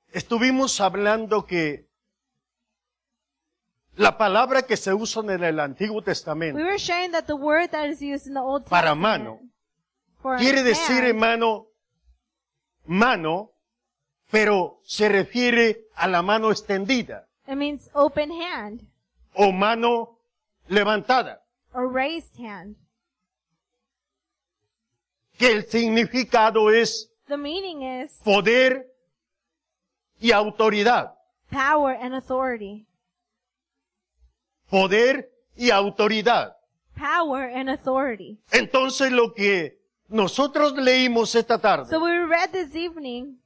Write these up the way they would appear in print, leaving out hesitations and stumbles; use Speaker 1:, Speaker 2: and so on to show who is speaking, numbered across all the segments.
Speaker 1: estuvimos hablando que la palabra que se usa en el Antiguo Testamento
Speaker 2: We were sharing that the word that is used in the Old
Speaker 1: para
Speaker 2: Testament
Speaker 1: mano
Speaker 2: for
Speaker 1: quiere decir,
Speaker 2: hand,
Speaker 1: hermano, mano, pero se refiere a la mano extendida
Speaker 2: it means open hand
Speaker 1: o mano levantada.
Speaker 2: or raised hand.
Speaker 1: Que el significado es
Speaker 2: The meaning is
Speaker 1: poder y autoridad.
Speaker 2: power and authority.
Speaker 1: Poder y autoridad.
Speaker 2: Power and authority.
Speaker 1: Entonces lo que nosotros leímos esta tarde,
Speaker 2: So we read this evening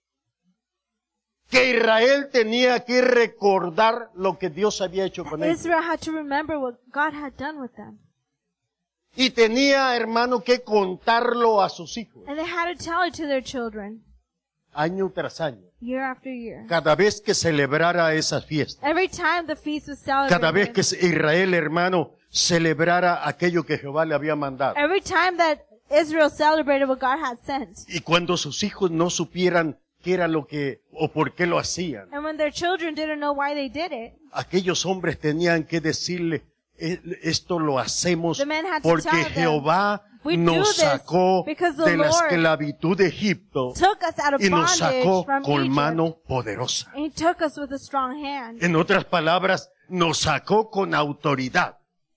Speaker 1: que Israel tenía que recordar lo que Dios había hecho con ellos.
Speaker 2: Israel had to remember what God had done with them.
Speaker 1: Y tenía, hermano, que contarlo a sus hijos,
Speaker 2: And they had to tell it to their children
Speaker 1: año tras año.
Speaker 2: year after year.
Speaker 1: Cada vez que celebrara esas fiestas.
Speaker 2: Every time the feast was
Speaker 1: Cada vez
Speaker 2: celebrated.
Speaker 1: que Israel, hermano, celebrara aquello que Jehová le había mandado.
Speaker 2: Every time that Israel celebrated what God had sent.
Speaker 1: Y cuando sus hijos no supieran qué era lo que, o por qué lo hacían,
Speaker 2: And when their children didn't know why they did it,
Speaker 1: aquellos hombres tenían que decirle, esto lo hacemos
Speaker 2: The men had to
Speaker 1: porque
Speaker 2: tell them,
Speaker 1: Jehová
Speaker 2: "We do
Speaker 1: nos
Speaker 2: this
Speaker 1: sacó
Speaker 2: because the
Speaker 1: de la
Speaker 2: Lord
Speaker 1: esclavitud de Egipto
Speaker 2: took us out of
Speaker 1: y nos
Speaker 2: bondage
Speaker 1: sacó
Speaker 2: from
Speaker 1: con
Speaker 2: Egypt.
Speaker 1: mano poderosa.
Speaker 2: And he took us with a strong hand.
Speaker 1: En otras palabras, nos sacó con autoridad.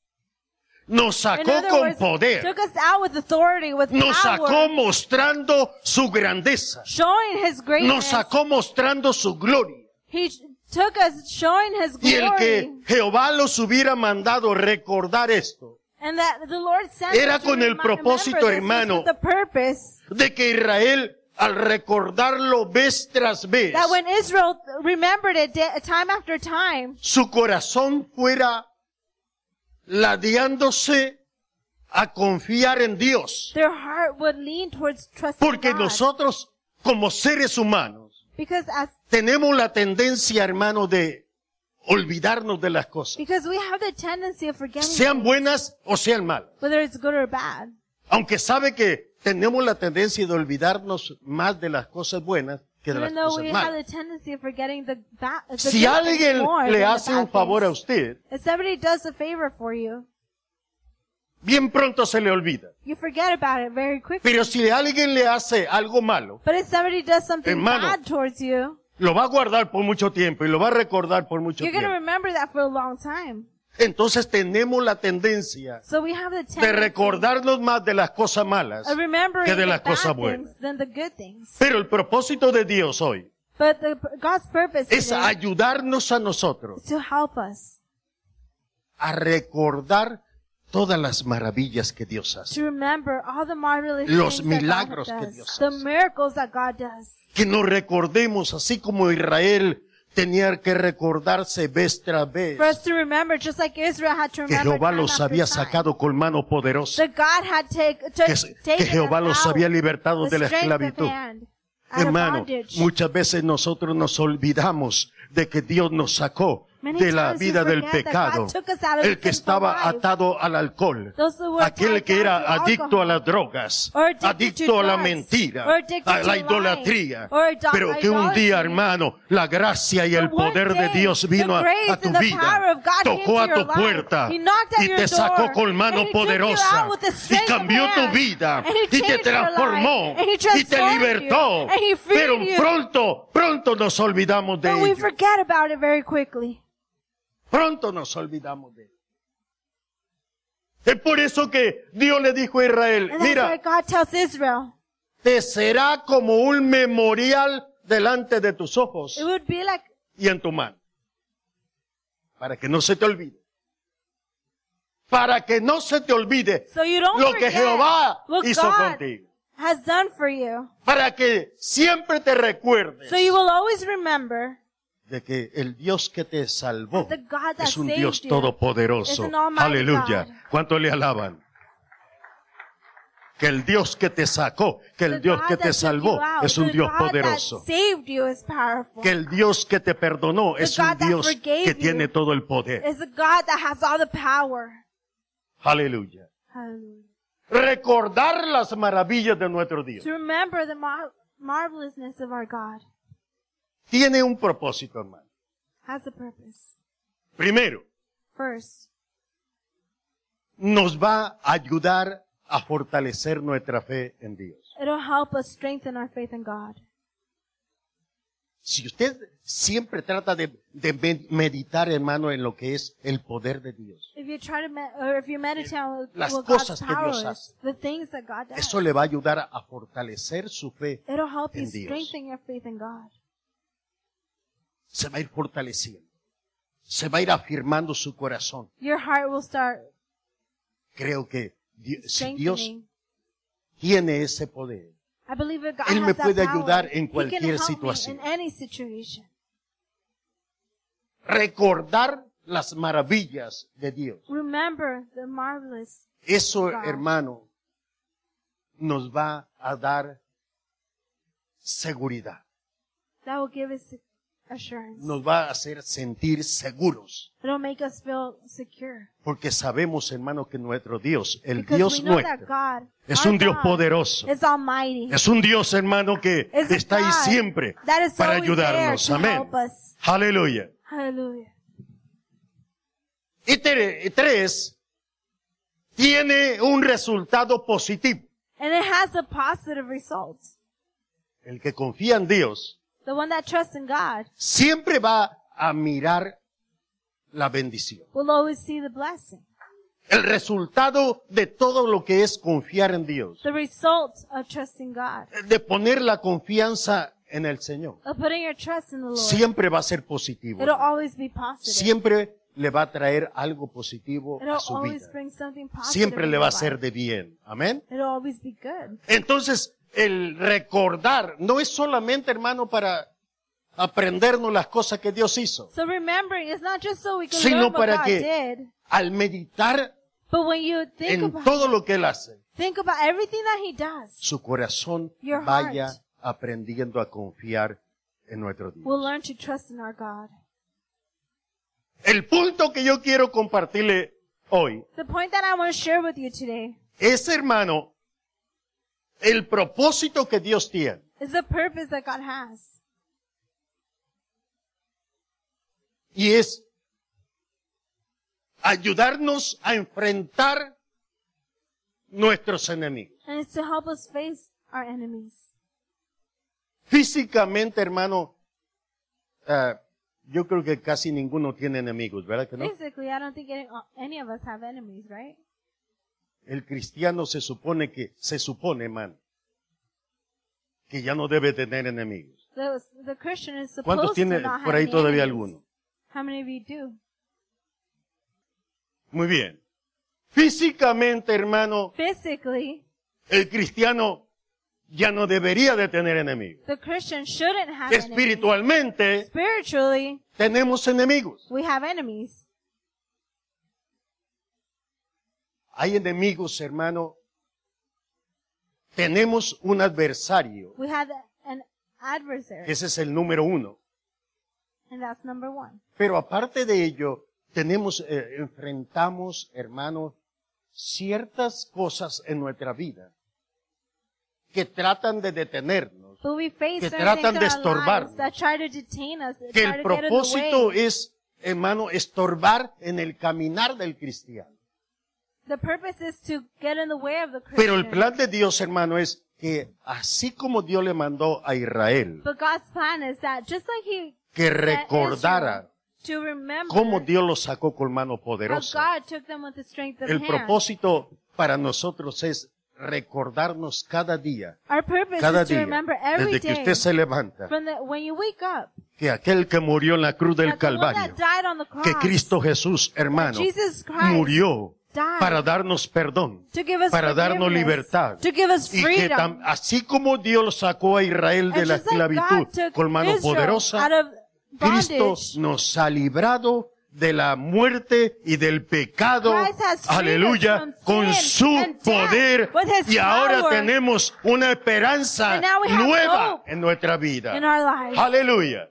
Speaker 1: Nos
Speaker 2: In
Speaker 1: sacó
Speaker 2: other
Speaker 1: con
Speaker 2: words,
Speaker 1: poder.
Speaker 2: took us out with authority, with
Speaker 1: Nos sacó
Speaker 2: power,
Speaker 1: mostrando su grandeza.
Speaker 2: showing his
Speaker 1: Nos
Speaker 2: greatness.
Speaker 1: sacó mostrando su gloria.
Speaker 2: He took us showing his
Speaker 1: Y el que
Speaker 2: glory.
Speaker 1: Jehová los hubiera mandado recordar esto,
Speaker 2: And that the Lord sent
Speaker 1: era
Speaker 2: us to
Speaker 1: con el
Speaker 2: remember
Speaker 1: propósito,
Speaker 2: this was
Speaker 1: hermano,
Speaker 2: with the purpose
Speaker 1: de que Israel, al recordarlo vez tras vez,
Speaker 2: that when Israel remembered it time after time,
Speaker 1: su corazón fuera ladeándose a confiar en Dios.
Speaker 2: their heart would lean towards trusting
Speaker 1: Porque
Speaker 2: God.
Speaker 1: nosotros, como seres humanos,
Speaker 2: Because
Speaker 1: tenemos la tendencia, hermano, de olvidarnos de las cosas,
Speaker 2: we have the tendency of forgetting
Speaker 1: sean
Speaker 2: things,
Speaker 1: buenas o sean malas.
Speaker 2: whether it's good or bad.
Speaker 1: Aunque sabe que tenemos la tendencia de olvidarnos más de las cosas buenas que de las
Speaker 2: Even though
Speaker 1: cosas
Speaker 2: we have
Speaker 1: malas.
Speaker 2: the tendency of forgetting the
Speaker 1: Si
Speaker 2: good
Speaker 1: alguien
Speaker 2: things more
Speaker 1: le
Speaker 2: than
Speaker 1: hace
Speaker 2: the
Speaker 1: un
Speaker 2: bad
Speaker 1: favor a
Speaker 2: things.
Speaker 1: usted,
Speaker 2: If somebody does a favor for you,
Speaker 1: bien pronto se le olvida.
Speaker 2: you forget about it very quickly.
Speaker 1: Pero si alguien le hace algo malo,
Speaker 2: But if somebody does something
Speaker 1: Hermano,
Speaker 2: bad towards you,
Speaker 1: lo va a guardar por mucho tiempo y lo va a recordar por mucho
Speaker 2: you're going to
Speaker 1: tiempo.
Speaker 2: remember that for a long time.
Speaker 1: Entonces tenemos la tendencia
Speaker 2: So we have the
Speaker 1: de
Speaker 2: tendency
Speaker 1: recordarnos más de las cosas malas
Speaker 2: of remembering
Speaker 1: que de
Speaker 2: the
Speaker 1: las cosas
Speaker 2: bad
Speaker 1: buenas.
Speaker 2: things than the good things.
Speaker 1: Pero el propósito de Dios hoy
Speaker 2: But God's purpose
Speaker 1: es
Speaker 2: today
Speaker 1: ayudarnos a nosotros
Speaker 2: is to help us
Speaker 1: a recordar todas las maravillas que Dios hace.
Speaker 2: to remember all the marvelous
Speaker 1: Los
Speaker 2: things that
Speaker 1: milagros
Speaker 2: God
Speaker 1: que
Speaker 2: does,
Speaker 1: Dios
Speaker 2: the
Speaker 1: hace.
Speaker 2: miracles that God does.
Speaker 1: Que nos recordemos, así como Israel tenía que recordarse vez tras vez,
Speaker 2: For us to remember, just like Israel had to
Speaker 1: que
Speaker 2: remember
Speaker 1: Jehová
Speaker 2: time
Speaker 1: los
Speaker 2: after
Speaker 1: había
Speaker 2: time,
Speaker 1: sacado con mano poderosa,
Speaker 2: that God had
Speaker 1: que
Speaker 2: taken
Speaker 1: Jehová
Speaker 2: us
Speaker 1: los
Speaker 2: out
Speaker 1: había libertado
Speaker 2: with
Speaker 1: de la
Speaker 2: strength of
Speaker 1: esclavitud.
Speaker 2: hand, out of
Speaker 1: Hermano,
Speaker 2: bondage.
Speaker 1: muchas veces nosotros nos olvidamos de que Dios nos sacó
Speaker 2: Many
Speaker 1: de la
Speaker 2: times we
Speaker 1: vida del
Speaker 2: forget that
Speaker 1: pecado.
Speaker 2: God took us out of
Speaker 1: El que
Speaker 2: the sinful
Speaker 1: estaba
Speaker 2: life.
Speaker 1: atado al alcohol,
Speaker 2: Those who were
Speaker 1: aquel
Speaker 2: tied
Speaker 1: que
Speaker 2: down
Speaker 1: era
Speaker 2: to
Speaker 1: adicto
Speaker 2: alcohol,
Speaker 1: a las drogas,
Speaker 2: or addicted
Speaker 1: adicto
Speaker 2: to
Speaker 1: a la
Speaker 2: drugs,
Speaker 1: mentira,
Speaker 2: or addicted
Speaker 1: a la
Speaker 2: to lying,
Speaker 1: idolatría.
Speaker 2: or
Speaker 1: Pero que un día,
Speaker 2: idolatry.
Speaker 1: hermano, la gracia y el
Speaker 2: But one
Speaker 1: poder de
Speaker 2: day,
Speaker 1: Dios vino
Speaker 2: the grace
Speaker 1: a tu
Speaker 2: and the
Speaker 1: vida,
Speaker 2: power of God came
Speaker 1: tocó
Speaker 2: to
Speaker 1: a
Speaker 2: your
Speaker 1: tu
Speaker 2: life.
Speaker 1: puerta
Speaker 2: He knocked at
Speaker 1: y
Speaker 2: your
Speaker 1: te sacó
Speaker 2: door,
Speaker 1: con mano
Speaker 2: and he took you
Speaker 1: poderosa
Speaker 2: out with the
Speaker 1: y
Speaker 2: strength of
Speaker 1: cambió tu
Speaker 2: hand,
Speaker 1: vida
Speaker 2: and he
Speaker 1: y te
Speaker 2: changed your
Speaker 1: transformó
Speaker 2: life, and he
Speaker 1: y te
Speaker 2: transformed
Speaker 1: libertó.
Speaker 2: you, and he freed
Speaker 1: Pero
Speaker 2: you.
Speaker 1: pronto nos olvidamos de
Speaker 2: But we
Speaker 1: ello.
Speaker 2: forget about it very quickly.
Speaker 1: Pronto nos olvidamos de ello. Es por eso que Dios le dijo a Israel,
Speaker 2: And that's why
Speaker 1: mira,
Speaker 2: God tells Israel,
Speaker 1: te será como un memorial delante de tus ojos
Speaker 2: it would be like,
Speaker 1: y en tu mano. Para que no se te olvide. Para que no se te olvide
Speaker 2: so you don't
Speaker 1: lo que
Speaker 2: forget
Speaker 1: Jehová
Speaker 2: what
Speaker 1: hizo
Speaker 2: God
Speaker 1: contigo.
Speaker 2: has done for you.
Speaker 1: Para que siempre te recuerdes
Speaker 2: So you will always remember
Speaker 1: de que el Dios que te salvó
Speaker 2: that the God that
Speaker 1: es un
Speaker 2: saved
Speaker 1: Dios
Speaker 2: you
Speaker 1: todopoderoso.
Speaker 2: is an almighty
Speaker 1: Aleluya.
Speaker 2: God.
Speaker 1: ¿Cuánto le alaban? Que el Dios que te sacó, que el
Speaker 2: The
Speaker 1: Dios
Speaker 2: God
Speaker 1: que
Speaker 2: that
Speaker 1: te
Speaker 2: took
Speaker 1: salvó
Speaker 2: you out,
Speaker 1: es un
Speaker 2: the
Speaker 1: Dios
Speaker 2: God that
Speaker 1: poderoso.
Speaker 2: saved you is powerful.
Speaker 1: Que el Dios que te perdonó es un
Speaker 2: God that
Speaker 1: Dios
Speaker 2: forgave
Speaker 1: que
Speaker 2: you
Speaker 1: tiene todo el poder.
Speaker 2: It's a God that has all the power.
Speaker 1: Aleluya.
Speaker 2: Hallelujah.
Speaker 1: Recordar las maravillas de nuestro Dios.
Speaker 2: To remember the marvelousness of our God.
Speaker 1: tiene un propósito, hermano.
Speaker 2: has a purpose.
Speaker 1: Primero,
Speaker 2: First,
Speaker 1: nos va a ayudar a fortalecer nuestra fe en Dios.
Speaker 2: it'll help us strengthen our faith in God.
Speaker 1: Si usted siempre trata de meditar, hermano, en lo que es el poder de Dios,
Speaker 2: If you try to, or if you meditate on
Speaker 1: Las
Speaker 2: what God's
Speaker 1: cosas que
Speaker 2: power
Speaker 1: Dios
Speaker 2: is, the things that God does,
Speaker 1: eso le va a ayudar a fortalecer su fe.
Speaker 2: it'll help you
Speaker 1: en Dios.
Speaker 2: strengthen your faith in God.
Speaker 1: Se va a ir fortaleciendo. Se va a ir afirmando su corazón.
Speaker 2: Your heart will start
Speaker 1: Creo que si Dios
Speaker 2: strengthening.
Speaker 1: tiene ese poder,
Speaker 2: I believe that God
Speaker 1: Él me
Speaker 2: has that
Speaker 1: puede
Speaker 2: power.
Speaker 1: ayudar en
Speaker 2: He can
Speaker 1: cualquier
Speaker 2: help me
Speaker 1: situación.
Speaker 2: in any situation.
Speaker 1: recordar las maravillas de Dios.
Speaker 2: Remember the marvelous.
Speaker 1: Eso,
Speaker 2: God.
Speaker 1: hermano, nos va a dar seguridad.
Speaker 2: That will give us assurance.
Speaker 1: Nos va a hacer sentir seguros.
Speaker 2: It'll make us feel secure.
Speaker 1: Porque sabemos, hermano, que nuestro Dios, el
Speaker 2: Because
Speaker 1: Dios
Speaker 2: we know that
Speaker 1: nuestro,
Speaker 2: God,
Speaker 1: es
Speaker 2: our
Speaker 1: un Dios
Speaker 2: God,
Speaker 1: poderoso.
Speaker 2: is almighty.
Speaker 1: Es un Dios, hermano, que
Speaker 2: Is a
Speaker 1: está ahí
Speaker 2: God
Speaker 1: siempre
Speaker 2: that is
Speaker 1: para
Speaker 2: always
Speaker 1: ayudarnos.
Speaker 2: there to
Speaker 1: Amén.
Speaker 2: help us.
Speaker 1: Aleluya.
Speaker 2: Hallelujah.
Speaker 1: Y tres, tiene un resultado positivo.
Speaker 2: And it has a positive result.
Speaker 1: El que confía en Dios
Speaker 2: The one that trusts in God
Speaker 1: siempre va a mirar la bendición.
Speaker 2: will always see the blessing.
Speaker 1: El resultado de todo lo que es confiar en Dios,
Speaker 2: The result of trusting God,
Speaker 1: de poner la confianza en el Señor,
Speaker 2: of putting your trust in the Lord,
Speaker 1: siempre va a ser positivo.
Speaker 2: it'll always be positive.
Speaker 1: Siempre le va a traer algo positivo
Speaker 2: It'll
Speaker 1: a su
Speaker 2: always
Speaker 1: vida.
Speaker 2: bring something positive.
Speaker 1: Siempre
Speaker 2: in
Speaker 1: le
Speaker 2: your
Speaker 1: va a
Speaker 2: life.
Speaker 1: ser de bien. Amén.
Speaker 2: It'll always be good.
Speaker 1: Entonces, el recordar no es solamente, hermano, para aprendernos las cosas que Dios hizo,
Speaker 2: So remembering is not just so we can
Speaker 1: sino
Speaker 2: learn what
Speaker 1: para
Speaker 2: God
Speaker 1: que
Speaker 2: did,
Speaker 1: al meditar
Speaker 2: but when you think
Speaker 1: en
Speaker 2: about
Speaker 1: todo lo que Él hace,
Speaker 2: everything that He does,
Speaker 1: su corazón
Speaker 2: Your
Speaker 1: vaya
Speaker 2: heart
Speaker 1: aprendiendo a confiar en nuestro Dios.
Speaker 2: we'll learn to trust in our God.
Speaker 1: El punto que yo quiero compartirle hoy
Speaker 2: The point that I want to share with you today
Speaker 1: es, hermano, el propósito que Dios tiene.
Speaker 2: is the purpose that God has.
Speaker 1: Y es ayudarnos a enfrentar nuestros enemigos.
Speaker 2: And it's to help us face our enemies.
Speaker 1: Físicamente, hermano, yo creo que casi ninguno tiene enemigos, ¿verdad que no?
Speaker 2: Basically, I don't think any of us have enemies, right?
Speaker 1: El cristiano se supone, hermano, que ya no debe tener enemigos.
Speaker 2: The Christian is
Speaker 1: ¿Cuántos
Speaker 2: supposed
Speaker 1: tiene
Speaker 2: to not
Speaker 1: por
Speaker 2: have
Speaker 1: ahí
Speaker 2: any
Speaker 1: todavía
Speaker 2: enemies.
Speaker 1: alguno?
Speaker 2: How many of you do?
Speaker 1: Muy bien. Físicamente, hermano,
Speaker 2: Physically,
Speaker 1: el cristiano ya no debería de tener enemigos.
Speaker 2: the Christian shouldn't have enemies.
Speaker 1: Espiritualmente,
Speaker 2: Spiritually,
Speaker 1: tenemos enemigos.
Speaker 2: we have enemies.
Speaker 1: Hay enemigos, hermano. Tenemos un adversario.
Speaker 2: We have an adversary,
Speaker 1: Ese es el número uno.
Speaker 2: and that's number one.
Speaker 1: Pero aparte de ello, enfrentamos, hermano, ciertas cosas en nuestra vida que tratan de detenernos,
Speaker 2: But we face
Speaker 1: que
Speaker 2: certain
Speaker 1: tratan
Speaker 2: things
Speaker 1: de
Speaker 2: in our
Speaker 1: estorbarnos.
Speaker 2: lives that try to detain us, that
Speaker 1: que
Speaker 2: try
Speaker 1: el
Speaker 2: to get in the
Speaker 1: propósito
Speaker 2: way.
Speaker 1: es, hermano, estorbar en el caminar del cristiano.
Speaker 2: The purpose is to get in the way of the Christian.
Speaker 1: Pero el plan de Dios, hermano, es que así como Dios le mandó a Israel
Speaker 2: But God's plan is that just like He
Speaker 1: que
Speaker 2: sent
Speaker 1: recordara
Speaker 2: Israel to remember
Speaker 1: cómo Dios los sacó con mano
Speaker 2: how
Speaker 1: poderosa,
Speaker 2: God took them with the strength of
Speaker 1: el
Speaker 2: hand.
Speaker 1: propósito para nosotros es recordarnos cada día,
Speaker 2: Our purpose
Speaker 1: cada
Speaker 2: is to
Speaker 1: día,
Speaker 2: remember every
Speaker 1: desde que
Speaker 2: day
Speaker 1: usted se levanta,
Speaker 2: when you wake up
Speaker 1: que aquel que murió en la cruz del
Speaker 2: that the one
Speaker 1: Calvario,
Speaker 2: that died on the cross,
Speaker 1: que Cristo Jesús, hermano,
Speaker 2: Jesus Christ
Speaker 1: murió
Speaker 2: died
Speaker 1: para darnos perdón,
Speaker 2: to give us
Speaker 1: para darnos
Speaker 2: forgiveness,
Speaker 1: libertad.
Speaker 2: to give us
Speaker 1: Y que
Speaker 2: freedom.
Speaker 1: así como Dios sacó a Israel de
Speaker 2: And
Speaker 1: la
Speaker 2: just like
Speaker 1: esclavitud
Speaker 2: God took
Speaker 1: con mano
Speaker 2: Israel
Speaker 1: poderosa,
Speaker 2: out of
Speaker 1: Cristo
Speaker 2: bondage,
Speaker 1: nos ha librado de la muerte y del pecado,
Speaker 2: Christ has freed
Speaker 1: aleluya,
Speaker 2: us from
Speaker 1: con
Speaker 2: sin
Speaker 1: su
Speaker 2: and death
Speaker 1: poder,
Speaker 2: with His
Speaker 1: y ahora
Speaker 2: power.
Speaker 1: tenemos una esperanza
Speaker 2: And now we have
Speaker 1: nueva
Speaker 2: hope
Speaker 1: en nuestra vida.
Speaker 2: in our lives.
Speaker 1: Aleluya.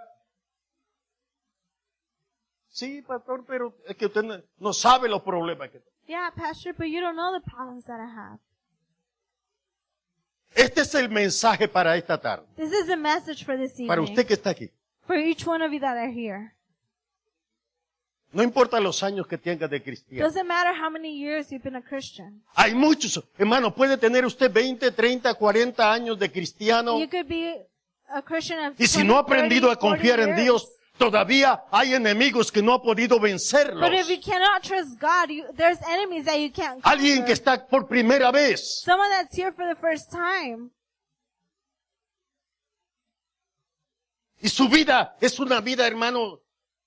Speaker 1: Sí, pastor, pero es que usted no sabe los problemas que tengo.
Speaker 2: Yeah, Pastor, but you don't know the problems that I have.
Speaker 1: Este es el mensaje para esta tarde.
Speaker 2: This is the message for this
Speaker 1: Para
Speaker 2: evening.
Speaker 1: usted que está aquí.
Speaker 2: For each one of you that are here.
Speaker 1: No importa los años que tenga de cristiano.
Speaker 2: Doesn't matter how many years you've been a Christian.
Speaker 1: Hay muchos, hermano, puede tener usted 20, 30, 40 años de cristiano.
Speaker 2: You could be a Christian of
Speaker 1: Y si
Speaker 2: 20,
Speaker 1: no ha aprendido a
Speaker 2: 30,
Speaker 1: confiar
Speaker 2: 40
Speaker 1: en
Speaker 2: years.
Speaker 1: Dios, todavía hay enemigos que no ha podido vencerlos.
Speaker 2: But if you cannot trust God, there's enemies that you can't conquer.
Speaker 1: Alguien que está por primera vez.
Speaker 2: Someone that's here for the first time.
Speaker 1: Y su vida es una vida, hermano,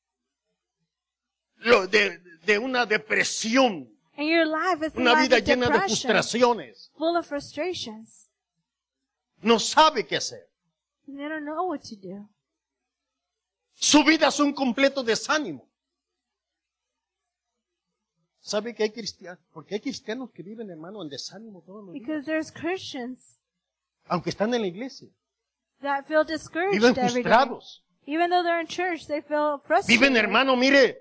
Speaker 1: de una depresión.
Speaker 2: And your life is a
Speaker 1: Una
Speaker 2: life
Speaker 1: vida
Speaker 2: of
Speaker 1: llena de
Speaker 2: depression,
Speaker 1: frustraciones.
Speaker 2: full of frustrations.
Speaker 1: No sabe qué hacer.
Speaker 2: And they don't know what to do.
Speaker 1: Su vida es un completo desánimo. ¿Sabe que hay cristianos? Porque hay cristianos que viven, hermano, en desánimo todos los días.
Speaker 2: Because there's Christians
Speaker 1: Aunque están en la iglesia.
Speaker 2: that feel discouraged
Speaker 1: Viven
Speaker 2: every day.
Speaker 1: frustrados.
Speaker 2: Even though they're in church, they feel frustrated.
Speaker 1: Viven, hermano, mire,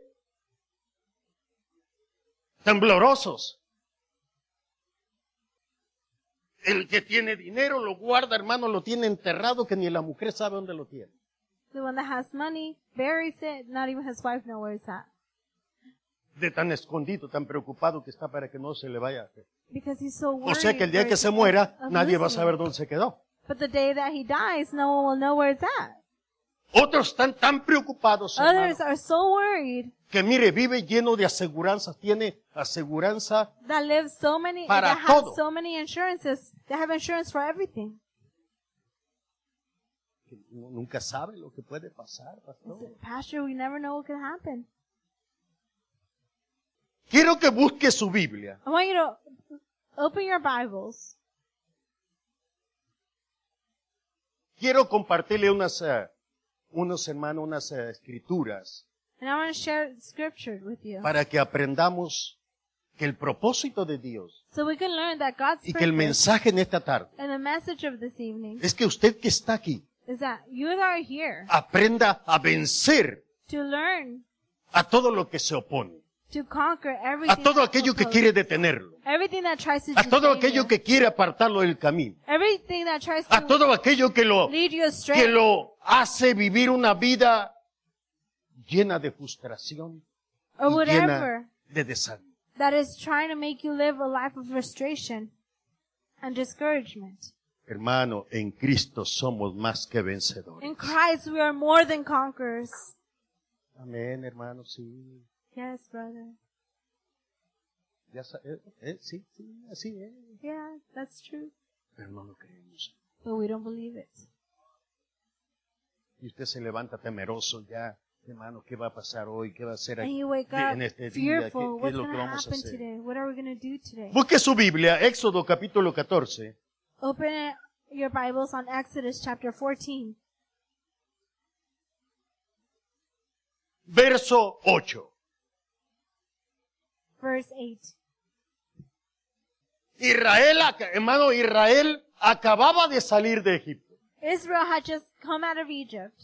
Speaker 1: temblorosos. El que tiene dinero lo guarda, hermano, lo tiene enterrado que ni la mujer sabe dónde lo tiene.
Speaker 2: The one that has money buries it, not even his wife knows where it's at.
Speaker 1: De tan escondido, tan preocupado que está para que no se le vaya.
Speaker 2: Because he's so
Speaker 1: O
Speaker 2: worried.
Speaker 1: sea que el día
Speaker 2: for
Speaker 1: que
Speaker 2: his
Speaker 1: se muera,
Speaker 2: of
Speaker 1: nadie va a
Speaker 2: losing
Speaker 1: saber
Speaker 2: it.
Speaker 1: dónde se quedó.
Speaker 2: But the day that he dies, no one will know where it's at.
Speaker 1: Otros están tan preocupados, hermano,
Speaker 2: Others are so worried
Speaker 1: que mire, vive lleno de aseguranzas, tiene aseguranza.
Speaker 2: that live so many,
Speaker 1: Para
Speaker 2: that have
Speaker 1: todo.
Speaker 2: so many insurances. They have insurance for everything.
Speaker 1: Que nunca sabe lo que puede pasar, pastor.
Speaker 2: Pastor, we never know what could happen.
Speaker 1: Quiero que busque su Biblia.
Speaker 2: I want you to open your Bibles.
Speaker 1: Quiero compartirle unas escrituras
Speaker 2: And I want to share scripture with you.
Speaker 1: para que aprendamos que el propósito de Dios
Speaker 2: So we can learn that God's
Speaker 1: y que el
Speaker 2: purpose
Speaker 1: mensaje en esta tarde
Speaker 2: and the message of this evening
Speaker 1: es que usted que está aquí
Speaker 2: is that you that are here
Speaker 1: aprenda a vencer
Speaker 2: to learn
Speaker 1: a todo lo que se opone,
Speaker 2: to conquer
Speaker 1: a
Speaker 2: everything,
Speaker 1: todo
Speaker 2: that
Speaker 1: aquello que
Speaker 2: opposes-
Speaker 1: quiere detenerlo,
Speaker 2: everything that tries to
Speaker 1: a todo
Speaker 2: detain
Speaker 1: aquello
Speaker 2: you,
Speaker 1: que quiere apartarlo del camino,
Speaker 2: everything that tries
Speaker 1: a
Speaker 2: to
Speaker 1: todo aquello que
Speaker 2: lead you astray,
Speaker 1: lo hace vivir una vida llena de frustración
Speaker 2: or
Speaker 1: y
Speaker 2: whatever
Speaker 1: llena de desánimo.
Speaker 2: that is trying to make you live a life of frustration and discouragement.
Speaker 1: Hermano, en Cristo somos más que vencedores.
Speaker 2: In Christ we are more than conquerors.
Speaker 1: Amén, hermano, sí.
Speaker 2: Yes, brother.
Speaker 1: Ya sí, así es.
Speaker 2: Yeah, that's true.
Speaker 1: Pero no lo creemos.
Speaker 2: But we don't believe it.
Speaker 1: Y usted se levanta temeroso ya, hermano, ¿qué va a pasar hoy? ¿Qué va a hacer
Speaker 2: And
Speaker 1: aquí
Speaker 2: you wake up
Speaker 1: en este día? ¿Qué
Speaker 2: fearful.
Speaker 1: es
Speaker 2: What's
Speaker 1: lo
Speaker 2: going
Speaker 1: que
Speaker 2: to
Speaker 1: vamos a
Speaker 2: happen
Speaker 1: hacer?
Speaker 2: today? What are we going to do today?
Speaker 1: Busque su Biblia, Éxodo capítulo 14,
Speaker 2: Open your Bibles on Exodus chapter 14,
Speaker 1: verso 8.
Speaker 2: verse 8.
Speaker 1: Hermano, Israel acababa de salir de Egipto.
Speaker 2: Israel had just come out of Egypt.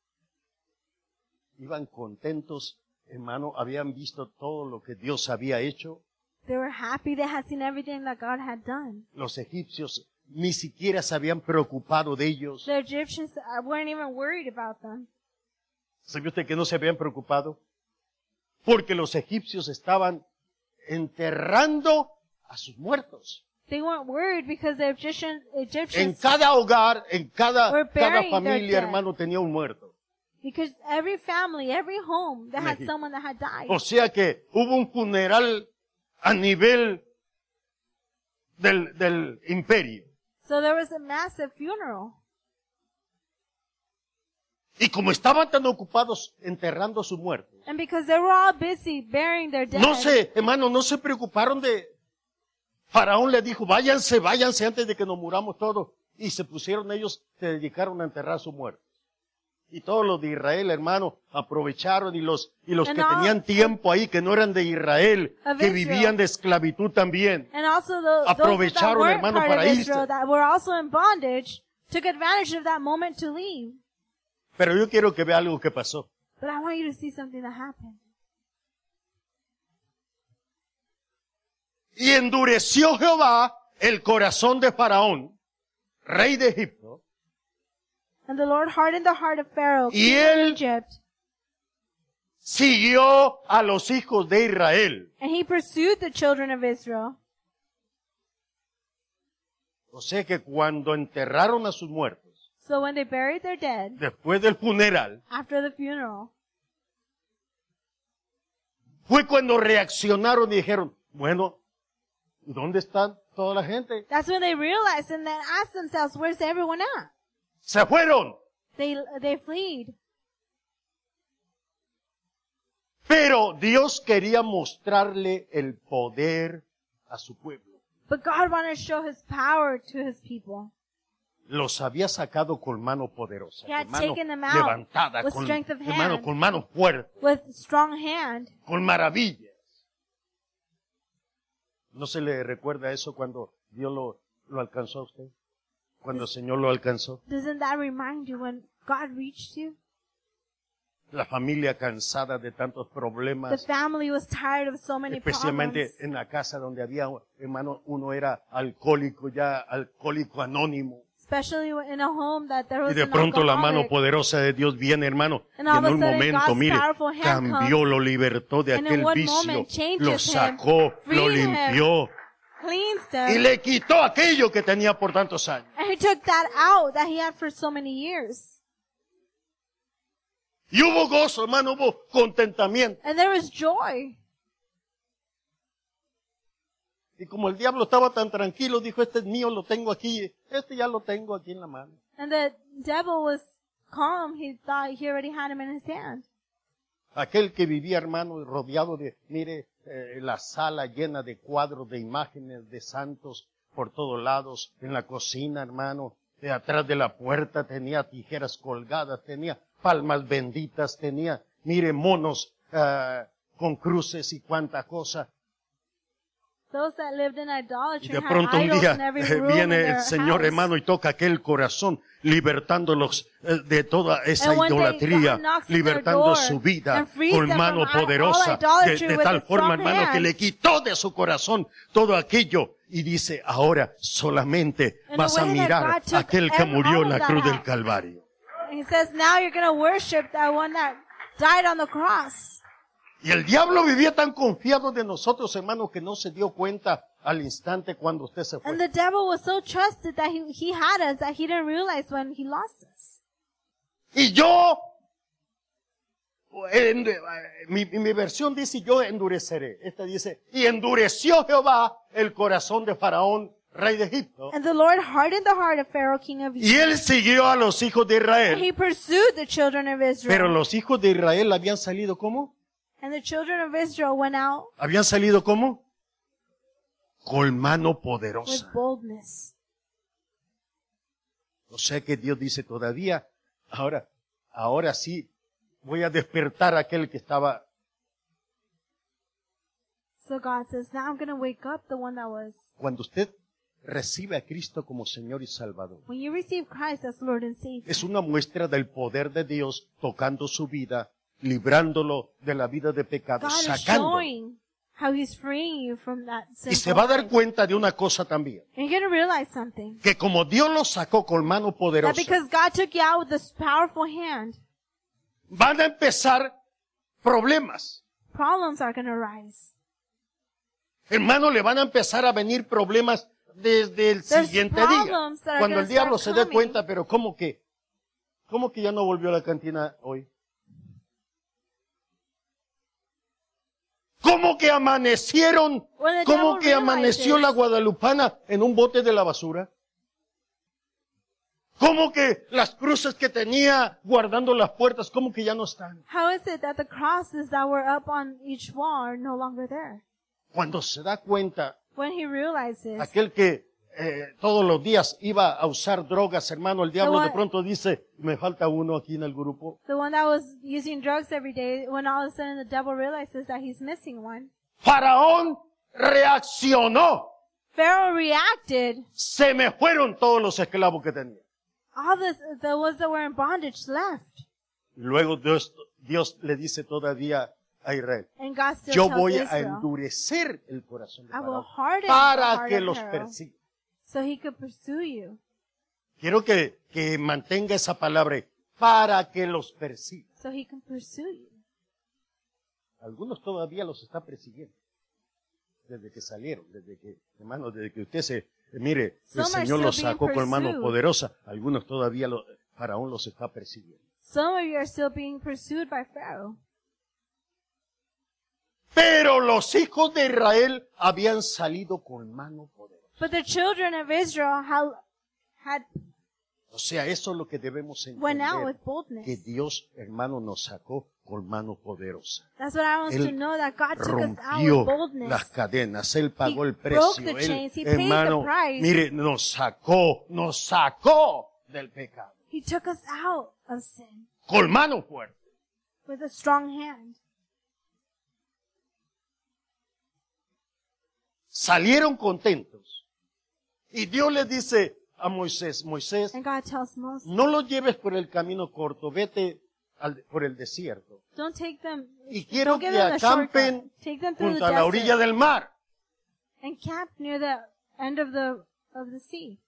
Speaker 1: Iban contentos, hermano, habían visto todo lo que Dios había hecho.
Speaker 2: They were happy. They had seen everything that God had done.
Speaker 1: Los egipcios ni siquiera se habían preocupado de ellos.
Speaker 2: The Egyptians weren't even worried about them.
Speaker 1: ¿Sabe usted que no se habían preocupado? Porque los egipcios estaban enterrando a sus muertos.
Speaker 2: They weren't worried because the
Speaker 1: En
Speaker 2: Egyptians,
Speaker 1: cada hogar, en cada
Speaker 2: Were burying their
Speaker 1: familia,
Speaker 2: dead.
Speaker 1: hermano, tenía un muerto.
Speaker 2: because every family, every home that had
Speaker 1: México.
Speaker 2: someone that had died.
Speaker 1: O sea que hubo un funeral a nivel del imperio.
Speaker 2: So there was a massive funeral.
Speaker 1: Y como estaban tan ocupados enterrando a sus muertos,
Speaker 2: And because they were all busy burying their dead,
Speaker 1: hermano, no se preocuparon de... Faraón le dijo, váyanse antes de que nos muramos todos. Y se pusieron ellos, se dedicaron a enterrar a sus muertos. Y todos los de Israel, hermano, aprovecharon y los
Speaker 2: And
Speaker 1: que
Speaker 2: all
Speaker 1: tenían tiempo ahí, que no eran de Israel,
Speaker 2: of
Speaker 1: que
Speaker 2: Israel.
Speaker 1: vivían de esclavitud también.
Speaker 2: and also those that
Speaker 1: Aprovecharon,
Speaker 2: weren't
Speaker 1: hermano,
Speaker 2: part
Speaker 1: para
Speaker 2: of
Speaker 1: irse.
Speaker 2: Israel, that were also in bondage, took advantage of that moment to leave.
Speaker 1: Pero yo quiero que vea algo que pasó.
Speaker 2: But I want you to see something that happened.
Speaker 1: Y endureció Jehová el corazón de Faraón rey de Egipto,
Speaker 2: And the Lord hardened the heart of Pharaoh,
Speaker 1: y
Speaker 2: king of
Speaker 1: él
Speaker 2: Egypt,
Speaker 1: siguió a los hijos de Israel.
Speaker 2: and he pursued the children of Israel.
Speaker 1: O sea que cuando enterraron a sus muertos,
Speaker 2: So when they buried their dead,
Speaker 1: después del funeral,
Speaker 2: after the funeral,
Speaker 1: fue cuando reaccionaron y dijeron, bueno, ¿y dónde está toda la gente?
Speaker 2: that's when they realized and then asked themselves, where's everyone at?
Speaker 1: Se fueron.
Speaker 2: They fled.
Speaker 1: Pero Dios quería mostrarle el poder a su pueblo.
Speaker 2: But God wanted to show his power to his people.
Speaker 1: Los había sacado con mano poderosa,
Speaker 2: He had
Speaker 1: con mano
Speaker 2: taken them out
Speaker 1: levantada,
Speaker 2: with
Speaker 1: con,
Speaker 2: strength of
Speaker 1: hermano,
Speaker 2: hand.
Speaker 1: con mano fuerte,
Speaker 2: With strong hand.
Speaker 1: con maravillas. ¿No se le recuerda eso cuando Dios lo alcanzó a usted? Cuando el Señor lo alcanzó.
Speaker 2: Doesn't that remind you when God reached you?
Speaker 1: La familia cansada de tantos
Speaker 2: The
Speaker 1: problemas,
Speaker 2: family was tired of so many
Speaker 1: especialmente
Speaker 2: problems.
Speaker 1: en la casa donde había, hermano, uno era alcohólico, ya alcohólico anónimo.
Speaker 2: Especially in a home that there was
Speaker 1: Y de
Speaker 2: an
Speaker 1: pronto la mano
Speaker 2: alcoholic.
Speaker 1: poderosa de Dios viene, hermano, y
Speaker 2: And all
Speaker 1: en
Speaker 2: of a
Speaker 1: un
Speaker 2: sudden,
Speaker 1: momento,
Speaker 2: God's
Speaker 1: mire,
Speaker 2: powerful hand
Speaker 1: cambió,
Speaker 2: comes,
Speaker 1: lo libertó de
Speaker 2: and in
Speaker 1: aquel
Speaker 2: one
Speaker 1: vicio,
Speaker 2: moment changes
Speaker 1: lo
Speaker 2: him,
Speaker 1: sacó, lo
Speaker 2: freed him,
Speaker 1: limpió
Speaker 2: Cleansed
Speaker 1: y
Speaker 2: him.
Speaker 1: le quitó aquello que tenía por tantos años.
Speaker 2: And he took that out that he had for so many years.
Speaker 1: Y hubo gozo, hermano, hubo contentamiento.
Speaker 2: And there was joy.
Speaker 1: Y como el diablo estaba tan tranquilo, dijo, este es mío, lo tengo aquí, este ya lo tengo aquí en la mano.
Speaker 2: And the devil was calm. He thought he already had him in his hand.
Speaker 1: Aquel que vivía, hermano, rodeado de, mire, la sala llena de cuadros, de imágenes, de santos por todos lados, en la cocina, hermano, de atrás de la puerta tenía tijeras colgadas, tenía palmas benditas, tenía, mire, monos con cruces y cuánta cosa.
Speaker 2: Those that lived in
Speaker 1: Y
Speaker 2: idolatry
Speaker 1: de
Speaker 2: had
Speaker 1: pronto un
Speaker 2: idols
Speaker 1: día
Speaker 2: in every room in
Speaker 1: viene
Speaker 2: their
Speaker 1: el Señor,
Speaker 2: house.
Speaker 1: hermano, y toca aquel corazón, libertándolos de toda esa
Speaker 2: And one day,
Speaker 1: idolatría,
Speaker 2: God knocks on their
Speaker 1: libertando
Speaker 2: door
Speaker 1: su vida
Speaker 2: and frees
Speaker 1: con
Speaker 2: them
Speaker 1: mano
Speaker 2: from all
Speaker 1: poderosa,
Speaker 2: idolatry
Speaker 1: de
Speaker 2: with
Speaker 1: tal
Speaker 2: a
Speaker 1: forma,
Speaker 2: strong
Speaker 1: hermano, que
Speaker 2: hand.
Speaker 1: le quitó de su corazón todo aquello. Y dice, ahora solamente
Speaker 2: In
Speaker 1: vas
Speaker 2: the
Speaker 1: a
Speaker 2: way that
Speaker 1: mirar
Speaker 2: God took
Speaker 1: a aquel que murió
Speaker 2: all
Speaker 1: en la
Speaker 2: of that
Speaker 1: cruz del
Speaker 2: out.
Speaker 1: Calvario.
Speaker 2: He says, now you're going to worship that one that died on the cross.
Speaker 1: Y el diablo vivía tan confiado de nosotros, hermano, que no se dio cuenta al instante cuando usted se fue.
Speaker 2: And the devil was so trusted that he had us that he didn't realize when he lost us.
Speaker 1: Y yo, mi versión dice, yo endureceré. Esta dice, y endureció Jehová el corazón de Faraón, rey de Egipto.
Speaker 2: And the Lord hardened the heart of Pharaoh, king of
Speaker 1: Y
Speaker 2: Egypt.
Speaker 1: él siguió a los hijos de
Speaker 2: And
Speaker 1: Israel.
Speaker 2: he pursued the children of
Speaker 1: Pero
Speaker 2: Israel.
Speaker 1: los hijos de Israel habían salido ¿cómo?
Speaker 2: And the children of Israel went out
Speaker 1: ¿Habían salido cómo? Con mano
Speaker 2: with
Speaker 1: poderosa.
Speaker 2: boldness.
Speaker 1: O sea que Dios dice todavía, ahora sí, voy a despertar a aquel que estaba.
Speaker 2: So God says, now I'm going to wake up the one that was.
Speaker 1: Cuando usted recibe a Cristo como Señor y Salvador,
Speaker 2: When you receive Christ as Lord and Savior,
Speaker 1: es una muestra del poder de Dios tocando su vida, librándolo de la vida de pecado,
Speaker 2: God is
Speaker 1: sacándolo.
Speaker 2: showing how He's freeing you from that
Speaker 1: Y se
Speaker 2: sinful
Speaker 1: va a dar
Speaker 2: life.
Speaker 1: cuenta de una cosa también,
Speaker 2: And you're going to realize something.
Speaker 1: que como Dios lo sacó con mano
Speaker 2: That
Speaker 1: poderosa,
Speaker 2: because God took you out with this powerful hand,
Speaker 1: van a empezar problemas.
Speaker 2: problems are going to arise.
Speaker 1: Hermano, le van a empezar a venir problemas desde el
Speaker 2: There's
Speaker 1: siguiente día.
Speaker 2: problems that are
Speaker 1: Cuando el
Speaker 2: gonna
Speaker 1: diablo
Speaker 2: start
Speaker 1: se dé
Speaker 2: coming.
Speaker 1: cuenta, pero ¿cómo que ya no volvió a la cantina hoy? ¿Cómo que amanecieron?
Speaker 2: When the
Speaker 1: ¿Cómo
Speaker 2: devil
Speaker 1: que amaneció
Speaker 2: realizes-
Speaker 1: la guadalupana en un bote de la basura? ¿Cómo que las cruces que tenía guardando las puertas, cómo que ya no están?
Speaker 2: How is it that the crosses that were up on each wall are no longer there?
Speaker 1: Cuando se da cuenta,
Speaker 2: When he realizes
Speaker 1: aquel que todos los días iba a usar drogas, hermano, el diablo de pronto dice, me falta uno aquí en el grupo.
Speaker 2: the one that was using drugs every day, when all of a sudden the devil realizes that he's missing one,
Speaker 1: Faraón reaccionó.
Speaker 2: Pharaoh reacted.
Speaker 1: Se me fueron todos los esclavos que tenía.
Speaker 2: All the ones that were in bondage left.
Speaker 1: Y luego Dios le dice todavía a Israel,
Speaker 2: And God still
Speaker 1: yo
Speaker 2: tells
Speaker 1: voy a
Speaker 2: Israel,
Speaker 1: endurecer el corazón de
Speaker 2: I will
Speaker 1: Faraón
Speaker 2: harden the
Speaker 1: para
Speaker 2: heart
Speaker 1: que
Speaker 2: of
Speaker 1: los
Speaker 2: Pharaoh
Speaker 1: persiga.
Speaker 2: so he could pursue you.
Speaker 1: Quiero que mantenga esa palabra, para que los persiga.
Speaker 2: So he can pursue you.
Speaker 1: Algunos todavía los está persiguiendo. Desde que salieron, hermano, desde que usted mire, el
Speaker 2: Some are
Speaker 1: Señor los
Speaker 2: still being
Speaker 1: sacó con mano
Speaker 2: pursued.
Speaker 1: poderosa. Algunos todavía Faraón los está persiguiendo.
Speaker 2: Some of you are still being pursued by Pharaoh.
Speaker 1: Pero los hijos de Israel habían salido con mano poderosa.
Speaker 2: But the children of Israel had
Speaker 1: O sea, eso es lo que debemos
Speaker 2: went out
Speaker 1: entender.
Speaker 2: with boldness.
Speaker 1: Que Dios, hermano, nos sacó con mano poderosa.
Speaker 2: That's what I want us to
Speaker 1: Él
Speaker 2: know, that God took us out
Speaker 1: rompió
Speaker 2: with boldness.
Speaker 1: las cadenas, Él pagó
Speaker 2: He
Speaker 1: el
Speaker 2: broke
Speaker 1: precio.
Speaker 2: the
Speaker 1: Él,
Speaker 2: chains. He paid the
Speaker 1: hermano,
Speaker 2: price.
Speaker 1: mire, nos sacó del pecado.
Speaker 2: He took us out of sin
Speaker 1: Con mano fuerte.
Speaker 2: with a strong hand.
Speaker 1: Salieron contentos. Y Dios le dice a Moisés,
Speaker 2: And God tells Moses,
Speaker 1: no los lleves por el camino corto, vete por el desierto.
Speaker 2: don't take them,
Speaker 1: Y quiero
Speaker 2: don't give
Speaker 1: que
Speaker 2: them the
Speaker 1: acampen
Speaker 2: shortcut. Take them through the
Speaker 1: junto a la orilla
Speaker 2: desert
Speaker 1: del mar.
Speaker 2: and camp near the end of the sea.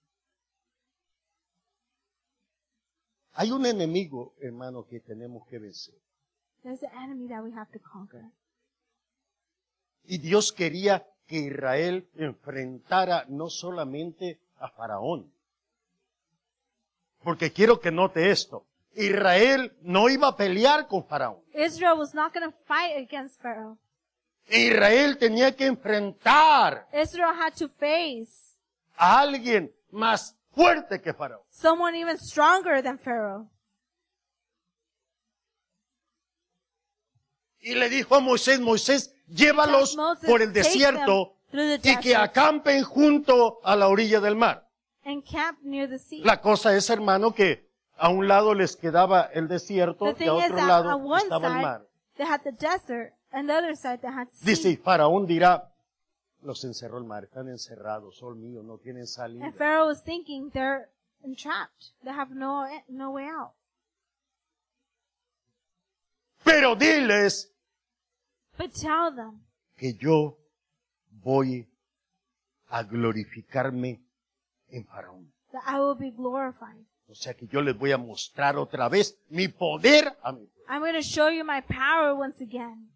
Speaker 1: Hay un enemigo, hermano, que tenemos que vencer.
Speaker 2: There's an enemy that we have to conquer.
Speaker 1: Y Dios quería que Israel enfrentara no solamente a Faraón. Porque quiero que note esto. Israel no iba a pelear con Faraón.
Speaker 2: Israel was not going to fight against Pharaoh.
Speaker 1: Israel tenía que enfrentar
Speaker 2: Israel had to face
Speaker 1: a alguien más fuerte que Faraón.
Speaker 2: someone even stronger than Pharaoh.
Speaker 1: Y le dijo a Moisés, Moisés, llévalos
Speaker 2: Moses,
Speaker 1: por el
Speaker 2: take
Speaker 1: desierto
Speaker 2: them through the
Speaker 1: y que
Speaker 2: desert
Speaker 1: acampen junto a la orilla del mar.
Speaker 2: and camp near the sea.
Speaker 1: La cosa es, hermano, que a un lado les quedaba el desierto
Speaker 2: The
Speaker 1: y
Speaker 2: thing
Speaker 1: a
Speaker 2: is
Speaker 1: otro
Speaker 2: that
Speaker 1: lado
Speaker 2: on one
Speaker 1: estaba el
Speaker 2: side,
Speaker 1: mar.
Speaker 2: they had the desert, and the other side, they had the sea.
Speaker 1: Dice, Faraón dirá, los encerró el mar, están encerrados, son míos, no tienen salida.
Speaker 2: And Pharaoh was thinking they're entrapped. They have no way out.
Speaker 1: Pero diles
Speaker 2: But tell them
Speaker 1: que yo voy a glorificarme en Faraón.
Speaker 2: that I will be glorified.
Speaker 1: O sea que yo les voy a mostrar otra vez mi poder a mi pueblo.
Speaker 2: I'm going to show you my power once again.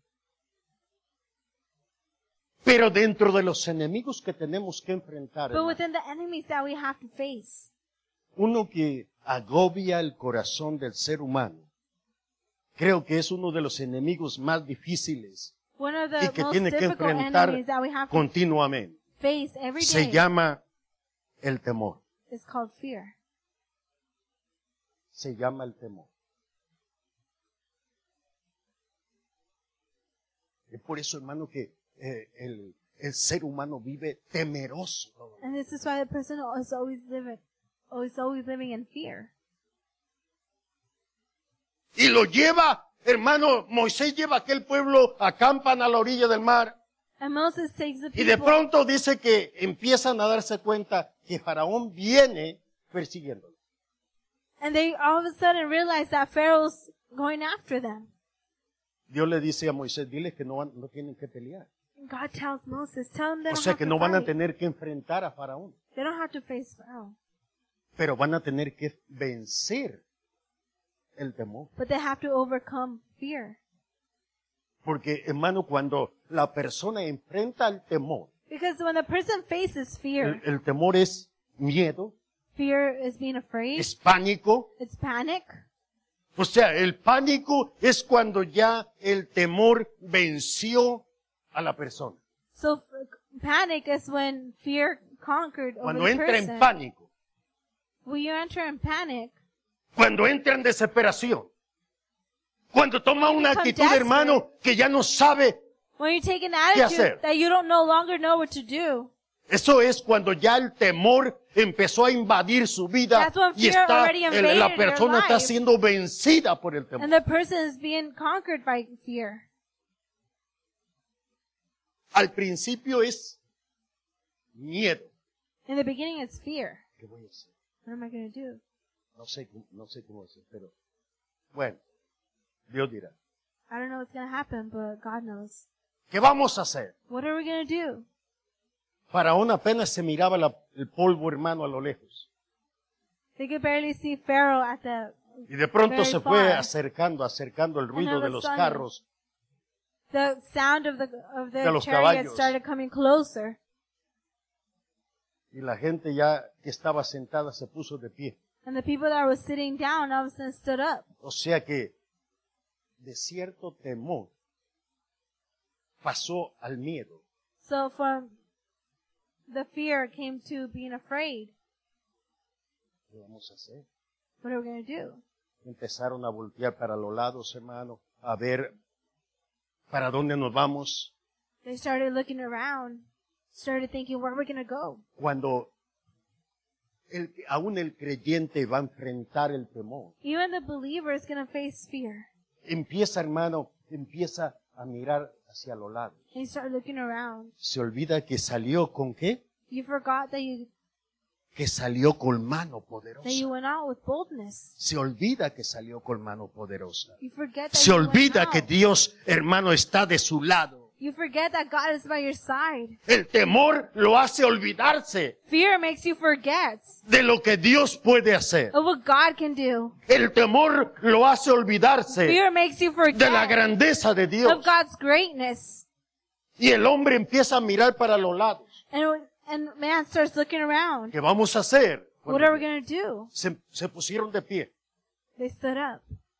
Speaker 1: Pero dentro de los enemigos que tenemos que enfrentar,
Speaker 2: But
Speaker 1: hermano,
Speaker 2: within the enemies that we have to face,
Speaker 1: uno que agobia el corazón del ser humano, creo que es uno de los enemigos más difíciles
Speaker 2: one of
Speaker 1: y
Speaker 2: the
Speaker 1: que
Speaker 2: most
Speaker 1: tiene que
Speaker 2: difficult
Speaker 1: enfrentar
Speaker 2: enemies that we have to
Speaker 1: continuamente.
Speaker 2: face every
Speaker 1: Se
Speaker 2: day
Speaker 1: llama el temor.
Speaker 2: is called fear.
Speaker 1: Se llama el temor. Es por eso, hermano, que el ser humano vive temeroso.
Speaker 2: And this is why the person is always living in fear.
Speaker 1: Y lo lleva, hermano, Moisés lleva a aquel pueblo, acampan a la orilla del mar.
Speaker 2: And Moses takes the
Speaker 1: Y de
Speaker 2: people,
Speaker 1: pronto dice que empiezan a darse cuenta que Faraón viene persiguiéndolo.
Speaker 2: and they all of a sudden realize that Pharaoh's going after them.
Speaker 1: Dios le dice a Moisés, diles que no tienen que pelear.
Speaker 2: And God tells Moses, tell them they
Speaker 1: O
Speaker 2: don't
Speaker 1: sea
Speaker 2: have
Speaker 1: que
Speaker 2: to
Speaker 1: no van a
Speaker 2: fight.
Speaker 1: tener que enfrentar a Faraón,
Speaker 2: They don't have to face Pharaoh.
Speaker 1: pero van a tener que vencer el temor.
Speaker 2: But they have to overcome fear.
Speaker 1: Porque, hermano, cuando la persona enfrenta el temor,
Speaker 2: Because when the person faces fear,
Speaker 1: el temor es miedo,
Speaker 2: fear is being afraid,
Speaker 1: es pánico.
Speaker 2: it's panic.
Speaker 1: O sea, el pánico es cuando ya el temor venció a la persona.
Speaker 2: So panic is when fear conquered over
Speaker 1: Cuando
Speaker 2: the
Speaker 1: entra en
Speaker 2: person.
Speaker 1: pánico,
Speaker 2: When you enter in panic,
Speaker 1: cuando entra en desesperación, cuando toma una
Speaker 2: become
Speaker 1: actitud,
Speaker 2: desperate.
Speaker 1: hermano, que ya no sabe,
Speaker 2: when you take an
Speaker 1: hacer?
Speaker 2: attitude that you don't no longer know what to do,
Speaker 1: eso es cuando ya el temor empezó a invadir su vida
Speaker 2: That's when
Speaker 1: y
Speaker 2: fear
Speaker 1: está,
Speaker 2: already invaded
Speaker 1: la
Speaker 2: your
Speaker 1: persona está
Speaker 2: life.
Speaker 1: siendo vencida por el temor.
Speaker 2: and the person is being conquered by fear.
Speaker 1: Al principio es miedo.
Speaker 2: In the beginning, it's fear.
Speaker 1: ¿Qué voy a hacer?
Speaker 2: What am I going to do?
Speaker 1: No sé cómo hacer, pero bueno, Dios dirá.
Speaker 2: I don't know what's going to happen, but God knows.
Speaker 1: ¿Qué vamos a hacer?
Speaker 2: What are we going to do?
Speaker 1: Faraón apenas se miraba el polvo, hermano, a lo lejos.
Speaker 2: They could barely see Pharaoh at the,
Speaker 1: Y de pronto
Speaker 2: Very
Speaker 1: se fue
Speaker 2: far.
Speaker 1: acercando el ruido
Speaker 2: all
Speaker 1: de
Speaker 2: of a
Speaker 1: los
Speaker 2: sudden,
Speaker 1: carros.
Speaker 2: the sound of the
Speaker 1: De los
Speaker 2: chariot
Speaker 1: caballos.
Speaker 2: started coming closer.
Speaker 1: Y la gente ya que estaba sentada se puso de pie.
Speaker 2: And the people that were sitting down all of a sudden stood up.
Speaker 1: O sea que de cierto temor pasó al miedo.
Speaker 2: So from the fear came to being afraid.
Speaker 1: ¿Qué vamos a hacer?
Speaker 2: What are we going to do?
Speaker 1: Empezaron a voltear para los lados, hermano, a ver para dónde nos vamos.
Speaker 2: They started looking around, started thinking, where are we going to go?
Speaker 1: Cuando aún el creyente va a enfrentar el temor.
Speaker 2: Even the believer is going to face fear.
Speaker 1: Empieza, hermano, empieza a mirar hacia los lados.
Speaker 2: And you start looking around.
Speaker 1: Se olvida que salió con qué?
Speaker 2: You forgot that
Speaker 1: Que salió con mano
Speaker 2: you
Speaker 1: poderosa.
Speaker 2: went out with boldness.
Speaker 1: Se olvida que salió con mano poderosa.
Speaker 2: You forget that
Speaker 1: Se
Speaker 2: you went
Speaker 1: olvida
Speaker 2: out.
Speaker 1: que Dios, hermano, está de su lado.
Speaker 2: You forget that God is by your side.
Speaker 1: El temor lo hace olvidarse
Speaker 2: Fear makes you forget
Speaker 1: de lo que Dios puede hacer.
Speaker 2: of what God can do.
Speaker 1: El temor lo hace olvidarse
Speaker 2: Fear makes you
Speaker 1: de la
Speaker 2: forget
Speaker 1: grandeza de
Speaker 2: of
Speaker 1: Dios.
Speaker 2: God's greatness.
Speaker 1: Y el hombre empieza a mirar para los lados.
Speaker 2: And man starts looking around.
Speaker 1: ¿Qué vamos a hacer?
Speaker 2: What are we going to do?
Speaker 1: Se pusieron de pie.
Speaker 2: They stood up.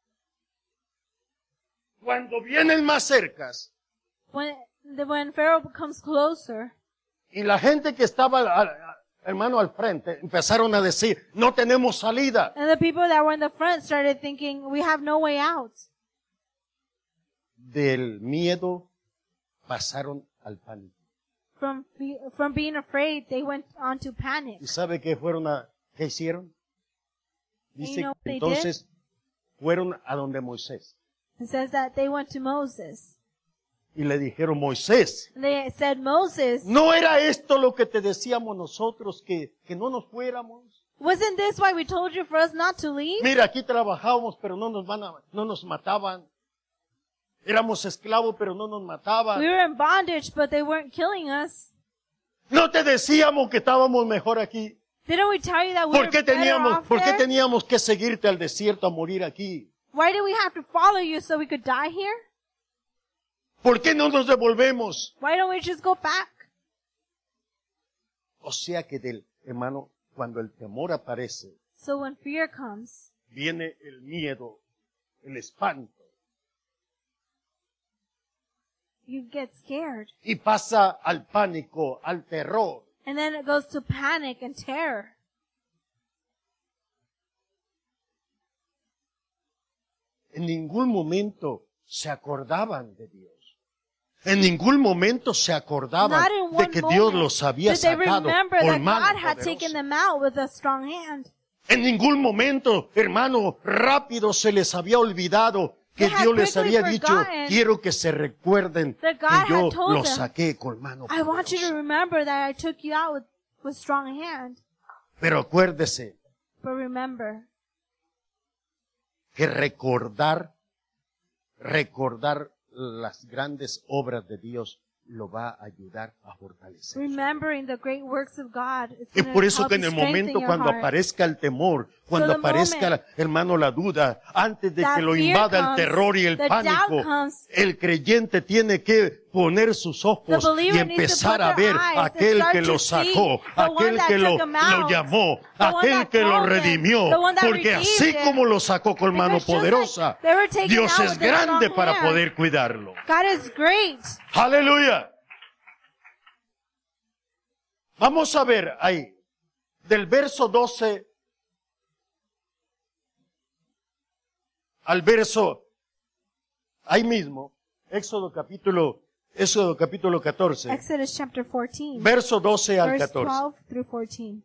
Speaker 1: Cuando vienen más cercas
Speaker 2: When Pharaoh comes closer,
Speaker 1: y la gente que estaba, hermano, al frente, empezaron a decir, no tenemos salida.
Speaker 2: and the people that were in the front started thinking, we have no way out.
Speaker 1: Del miedo pasaron al pánico.
Speaker 2: From being afraid, they went on to panic.
Speaker 1: ¿Y sabe qué qué hicieron? Dice
Speaker 2: You know what
Speaker 1: que
Speaker 2: they
Speaker 1: entonces fueron a donde Moisés
Speaker 2: It says that they went to Moses.
Speaker 1: y le dijeron, Moisés,
Speaker 2: And they said, Moses,
Speaker 1: ¿no era esto lo que te decíamos nosotros, que no nos fuéramos?
Speaker 2: wasn't this why we told you for us not to leave?
Speaker 1: Mira, aquí trabajábamos, pero no nos mataban. Éramos esclavos, pero no nos mataban.
Speaker 2: We were in bondage, but they weren't killing us.
Speaker 1: No te decíamos que estábamos mejor aquí.
Speaker 2: Didn't we tell you that we were better off
Speaker 1: ¿Por qué
Speaker 2: there?
Speaker 1: teníamos que seguirte al desierto a morir aquí?
Speaker 2: Why did we have to follow you so we could die here?
Speaker 1: ¿Por qué no nos devolvemos?
Speaker 2: Why don't we just go back?
Speaker 1: O sea que hermano, cuando el temor aparece,
Speaker 2: So when fear comes,
Speaker 1: viene el miedo, el espanto,
Speaker 2: you get scared.
Speaker 1: y pasa al pánico, al terror.
Speaker 2: And then it goes to panic and terror.
Speaker 1: En ningún momento se acordaban de Dios. En ningún momento se acordaban
Speaker 2: Not in
Speaker 1: de
Speaker 2: one
Speaker 1: que
Speaker 2: moment
Speaker 1: Dios los había
Speaker 2: did they
Speaker 1: sacado
Speaker 2: remember
Speaker 1: por
Speaker 2: that
Speaker 1: mano
Speaker 2: God had taken
Speaker 1: poderosa.
Speaker 2: them out with a strong hand.
Speaker 1: En ningún momento, hermano, rápido se les había olvidado que
Speaker 2: They had
Speaker 1: Dios les
Speaker 2: quickly
Speaker 1: había dicho,
Speaker 2: forgotten
Speaker 1: quiero que se recuerden
Speaker 2: that God
Speaker 1: que yo
Speaker 2: had told
Speaker 1: los
Speaker 2: them,
Speaker 1: saqué con mano
Speaker 2: I want you to
Speaker 1: poderosa.
Speaker 2: remember that I took you out with strong hand.
Speaker 1: Pero acuérdese
Speaker 2: But remember
Speaker 1: que recordar las grandes obras de Dios lo va a ayudar a fortalecer.
Speaker 2: remembering the great works of God is
Speaker 1: Es
Speaker 2: going
Speaker 1: por
Speaker 2: to
Speaker 1: eso
Speaker 2: help
Speaker 1: que en
Speaker 2: you
Speaker 1: el
Speaker 2: strengthen
Speaker 1: momento
Speaker 2: your
Speaker 1: cuando
Speaker 2: heart.
Speaker 1: aparezca el temor, cuando
Speaker 2: the
Speaker 1: aparezca,
Speaker 2: moment
Speaker 1: hermano, la duda, antes de
Speaker 2: that
Speaker 1: que lo
Speaker 2: fear
Speaker 1: invada el
Speaker 2: comes,
Speaker 1: terror y el
Speaker 2: the
Speaker 1: pánico,
Speaker 2: doubt comes,
Speaker 1: el creyente tiene que poner sus ojos
Speaker 2: the
Speaker 1: y
Speaker 2: believer needs to
Speaker 1: empezar
Speaker 2: put
Speaker 1: a
Speaker 2: their
Speaker 1: ver
Speaker 2: eyes
Speaker 1: a
Speaker 2: and
Speaker 1: aquel
Speaker 2: start
Speaker 1: que
Speaker 2: to
Speaker 1: lo
Speaker 2: see
Speaker 1: sacó,
Speaker 2: the one
Speaker 1: aquel
Speaker 2: that
Speaker 1: que
Speaker 2: took them
Speaker 1: lo
Speaker 2: out,
Speaker 1: llamó,
Speaker 2: the one
Speaker 1: aquel
Speaker 2: that
Speaker 1: que lo
Speaker 2: called them,
Speaker 1: redimió,
Speaker 2: the one that
Speaker 1: porque así
Speaker 2: redeemed them.
Speaker 1: como lo sacó con mano
Speaker 2: Because just
Speaker 1: poderosa,
Speaker 2: like they were taken
Speaker 1: Dios
Speaker 2: out
Speaker 1: es
Speaker 2: with their
Speaker 1: grande
Speaker 2: strong
Speaker 1: para
Speaker 2: hand.
Speaker 1: poder cuidarlo.
Speaker 2: God is great.
Speaker 1: Aleluya. Vamos a ver ahí, del verso 12 al verso, ahí mismo, Éxodo capítulo 14,
Speaker 2: Exodus chapter 14,
Speaker 1: verso 12 al
Speaker 2: verse
Speaker 1: 14.
Speaker 2: 12 through 14.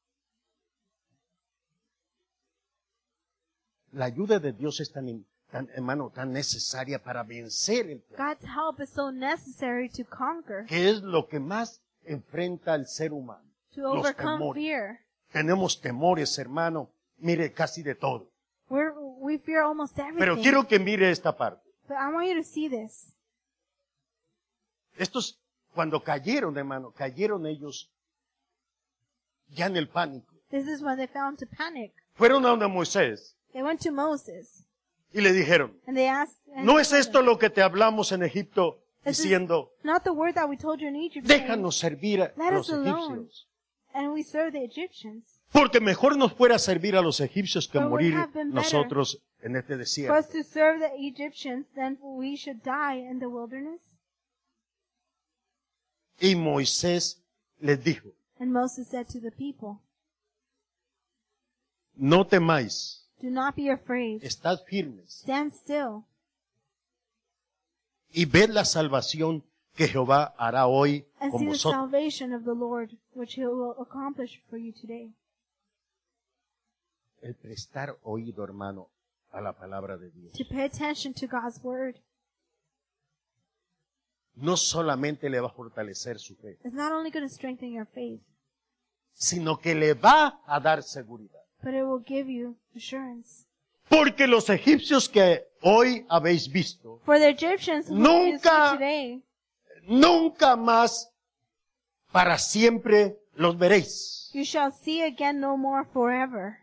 Speaker 1: La ayuda de Dios es hermano, tan necesaria para vencer el pecado.
Speaker 2: God's help is so necessary to conquer,
Speaker 1: Que es lo que más enfrenta al ser humano.
Speaker 2: to
Speaker 1: Los
Speaker 2: overcome
Speaker 1: temores.
Speaker 2: fear.
Speaker 1: Tenemos temores, hermano, mire, casi de todo.
Speaker 2: We fear almost
Speaker 1: Pero
Speaker 2: everything.
Speaker 1: quiero que mire esta parte.
Speaker 2: But I want you to see this.
Speaker 1: Estos, cuando cayeron, hermano, cayeron ellos ya en el pánico.
Speaker 2: This is when they fell into panic.
Speaker 1: fueron a donde Moisés
Speaker 2: They went to Moses
Speaker 1: y le dijeron,
Speaker 2: and they asked, and
Speaker 1: ¿no
Speaker 2: he
Speaker 1: es
Speaker 2: told
Speaker 1: esto
Speaker 2: them,
Speaker 1: lo que te hablamos en Egipto
Speaker 2: This is
Speaker 1: diciendo,
Speaker 2: not the word that we told you in Egypt, saying,
Speaker 1: déjanos servir a
Speaker 2: Let
Speaker 1: los
Speaker 2: us alone.
Speaker 1: egipcios?
Speaker 2: And we serve the Egyptians.
Speaker 1: Porque mejor nos fuera servir a los egipcios que
Speaker 2: For it would
Speaker 1: morir
Speaker 2: have been better
Speaker 1: nosotros en este
Speaker 2: For
Speaker 1: desierto.
Speaker 2: us to serve the Egyptians, then we should die in the wilderness.
Speaker 1: Y Moisés les dijo,
Speaker 2: And Moses said to the people,
Speaker 1: no temáis,
Speaker 2: Do not be afraid.
Speaker 1: estad firmes
Speaker 2: Stand still
Speaker 1: y ved la salvación que Jehová hará hoy
Speaker 2: and
Speaker 1: con
Speaker 2: see the
Speaker 1: vosotros.
Speaker 2: salvation of the Lord, which he will accomplish for you today.
Speaker 1: El prestar oído, hermano, a la palabra de Dios.
Speaker 2: To pay attention to God's word.
Speaker 1: No solamente le va a fortalecer su fe,
Speaker 2: It's not only going to strengthen your faith,
Speaker 1: sino que le va a dar seguridad.
Speaker 2: but it will give you assurance.
Speaker 1: Porque los egipcios que hoy habéis visto,
Speaker 2: For the Egyptians who you
Speaker 1: Nunca-
Speaker 2: see today,
Speaker 1: nunca más para siempre los veréis.
Speaker 2: you shall see again no more forever.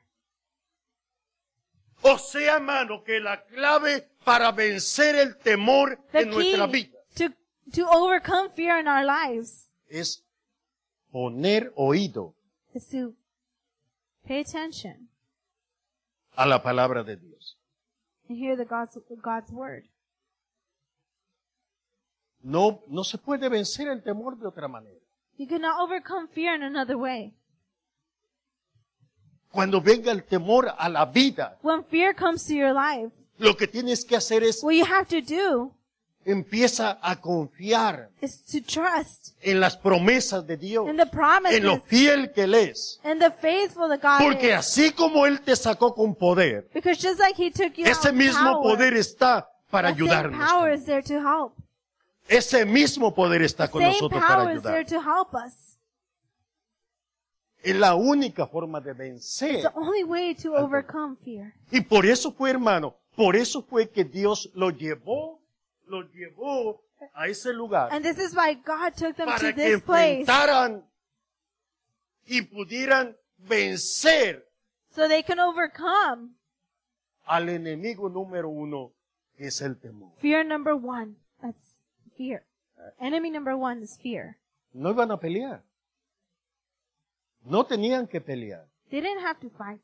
Speaker 1: O sea, hermano, que la clave para vencer el temor
Speaker 2: The
Speaker 1: en nuestra vida
Speaker 2: to overcome fear in our lives
Speaker 1: es poner oído
Speaker 2: is to pay attention
Speaker 1: a la palabra de Dios.
Speaker 2: and hear God's word.
Speaker 1: No se puede vencer el temor de otra manera.
Speaker 2: You cannot overcome fear in another way.
Speaker 1: Cuando venga el temor a la vida,
Speaker 2: When fear comes to your life,
Speaker 1: lo que tienes que hacer es
Speaker 2: what you have to do
Speaker 1: empieza a confiar
Speaker 2: is to trust
Speaker 1: en las promesas de Dios,
Speaker 2: in the promises
Speaker 1: en lo fiel que Él es.
Speaker 2: and the faithful that God
Speaker 1: Porque
Speaker 2: is.
Speaker 1: así como Él te sacó con poder,
Speaker 2: Because just like He took you
Speaker 1: ese
Speaker 2: out
Speaker 1: mismo
Speaker 2: power,
Speaker 1: poder está para
Speaker 2: the same
Speaker 1: ayudarnos.
Speaker 2: power
Speaker 1: también.
Speaker 2: is there to help.
Speaker 1: Ese mismo poder está
Speaker 2: The
Speaker 1: con
Speaker 2: same
Speaker 1: nosotros para
Speaker 2: power is there
Speaker 1: ayudar.
Speaker 2: to help us.
Speaker 1: Es la única forma de
Speaker 2: It's
Speaker 1: vencer.
Speaker 2: the only way to overcome fear.
Speaker 1: Y por eso fue, hermano, por eso fue que Dios lo llevó a ese lugar
Speaker 2: And this is why God took them
Speaker 1: para
Speaker 2: to
Speaker 1: que
Speaker 2: this place
Speaker 1: enfrentaran y pudieran vencer
Speaker 2: so they can overcome
Speaker 1: al enemigo número uno, que es el temor.
Speaker 2: fear number one. That's fear. Enemy number one is fear.
Speaker 1: No iban a pelear. No tenían que pelear.
Speaker 2: They didn't have to fight.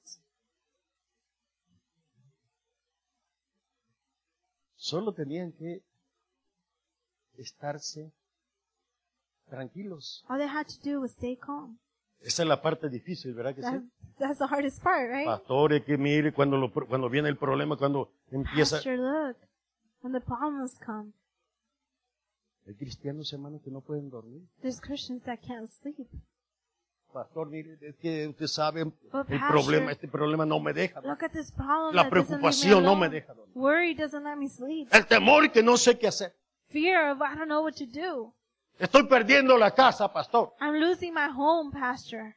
Speaker 1: Solo tenían que estarse tranquilos.
Speaker 2: All they had to do was stay calm.
Speaker 1: Esa es la parte difícil, ¿verdad que
Speaker 2: That's,
Speaker 1: sí?
Speaker 2: that's the hardest part, right?
Speaker 1: Pastores, que mire cuando viene el problema, cuando empieza.
Speaker 2: Pastor, look, when the problems come,
Speaker 1: Hay cristianos, hermanos, que no pueden dormir.
Speaker 2: there's Christians that can't sleep.
Speaker 1: Pastor, mire, es que usted sabe,
Speaker 2: But
Speaker 1: el
Speaker 2: pastor,
Speaker 1: problema, este problema no me deja.
Speaker 2: Look at this problem
Speaker 1: La
Speaker 2: that doesn't leave me
Speaker 1: preocupación no me
Speaker 2: alone.
Speaker 1: deja dormir.
Speaker 2: Worry doesn't let me sleep.
Speaker 1: El temor que no sé qué hacer.
Speaker 2: Fear of I don't know what to do.
Speaker 1: Estoy perdiendo la casa, pastor.
Speaker 2: I'm losing my home, Pastor.